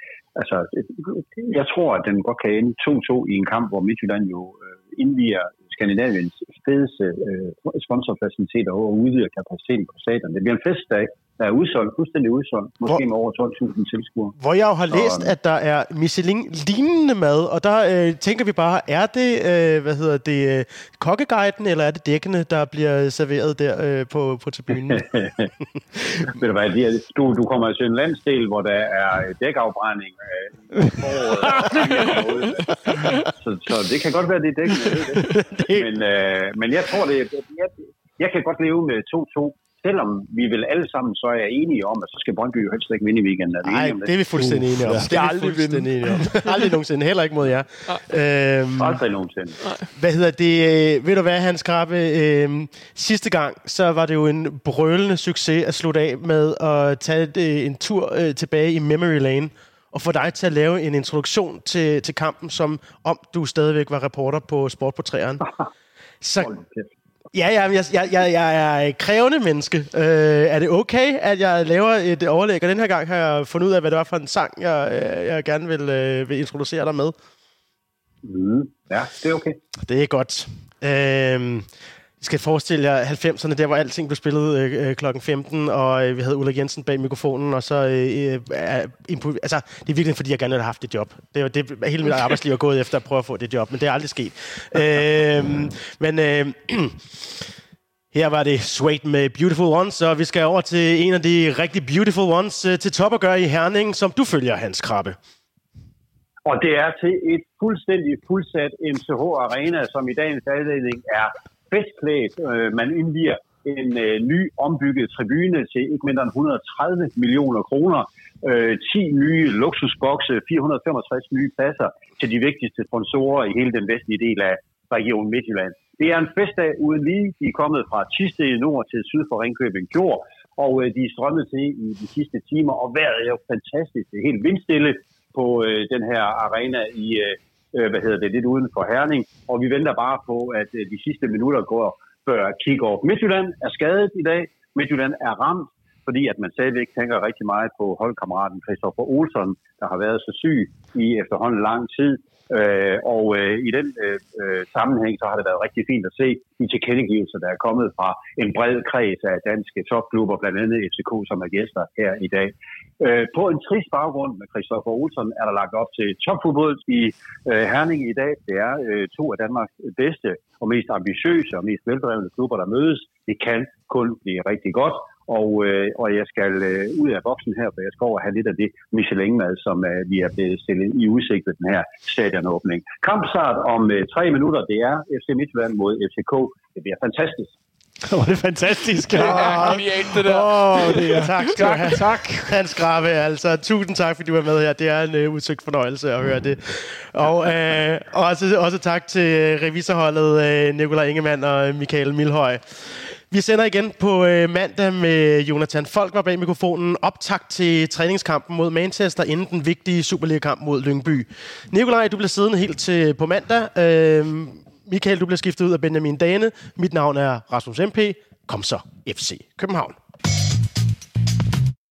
Jeg tror, at den godt kan ende 2-2 i en kamp, hvor Midtjylland jo indviger Skandinaviens fedeste sponsorfaciliteter og udvider kapaciteten på stadion. Det bliver en festdag, der er udsolgt, fuldstændig udsolgt, måske med over 12.000 tilskuere. Hvor jeg jo har læst, at der er Michelin-lignende mad, og der tænker vi bare, er det, kokkeguiden, eller er det dækkene, der bliver serveret der på tribunen? Ved du hvad, du kommer til en landsdel, hvor der er dækafbrænding i foråret. Så det kan godt være, det er dækkene. Men jeg tror, jeg kan godt leve med 2-2. Selvom vi vil alle sammen, så er jeg enige om, at så skal Brøndby jo helst ikke vinde i weekenden. Nej, det er vi fuldstændig enige om. Det er aldrig fuldstændig enige om. Aldrig nogensinde. Heller ikke mod jer. Aldrig nogensinde. Hvad hedder det? Ved du hvad, Hans Krabbe? Sidste gang, så var det jo en brølende succes at slutte af med at tage en tur tilbage i Memory Lane og få dig til at lave en introduktion til kampen, som om du stadigvæk var reporter på Sport på 3'eren. Så... Ja, jeg er krævende menneske. Er det okay, at jeg laver et overlæg? Og den her gang har jeg fundet ud af, hvad det var for en sang, jeg gerne vil introducere dig med. Ja, det er okay. Det er godt. Jeg skal forestille jer 90'erne, der hvor alting blev spillet klokken 15, og vi havde Ulrik Jensen bag mikrofonen, og så... det er virkelig, fordi jeg gerne ville have haft et job. Det hele mit arbejdsliv er gået efter at prøve at få det job, men det er aldrig sket. Her var det Suede med Beautiful Ones, og vi skal over til en af de rigtig Beautiful Ones til top at gøre i Herning, som du følger, Hans Krabbe. Og det er til et fuldstændig fuldsat MCH Arena, som i dagens anledning er festklædt. Man indviger en ny ombygget tribune til ikke mindre end 130 millioner kroner. 10 nye luksusbokse, 465 nye pladser til de vigtigste sponsorer i hele den vestlige del af Region Midtjylland. Det er en festdag uden lige. De er kommet fra Thisted i nord til syd for Ringkøbing Fjord, og de er strømmet til i de sidste timer, og vejret er jo fantastisk. Det er helt vindstille på den her arena i lidt uden for Herning, og vi venter bare på, at de sidste minutter går før kick-off. Midtjylland er skadet i dag. Midtjylland er ramt, fordi at man stadigvæk tænker rigtig meget på holdkammeraten Christoffer Olsson, der har været så syg i efterhånden lang tid. I den sammenhæng, så har det været rigtig fint at se de tilkendegivelser, der er kommet fra en bred kreds af danske topklubber, blandt andet FCK, som er gæster her i dag. På en trist baggrund med Christoffer Olsson er der lagt op til topfodbold i Herning i dag. Det er to af Danmarks bedste og mest ambitiøse og mest veldrevne klubber, der mødes. Det kan kun blive rigtig godt. Og jeg skal ud af boksen her, for jeg skal over have lidt af det Michelin-mad, som vi er blevet stillet i udsigt ved den her stadionåbning. Kampstart om 3 minutter. Det er FC Midtjylland mod FCK. Det bliver fantastisk. Det er fantastisk. Det der. Tak. Hans Krabbe, altså. Tusind tak, fordi du er med her. Det er en udsøgt fornøjelse at høre det. Og også tak til revisorholdet Nikolaj Ingemann og Michael Milhøj. Vi sender igen på mandag med Jonathan Folker bag mikrofonen. Optakt til træningskampen mod Manchester inden den vigtige Superliga-kamp mod Lyngby. Nikolaj, du bliver siddende helt til på mandag. Michael, du bliver skiftet ud af Benjamin Dane. Mit navn er Rasmus MP. Kom så, FC København.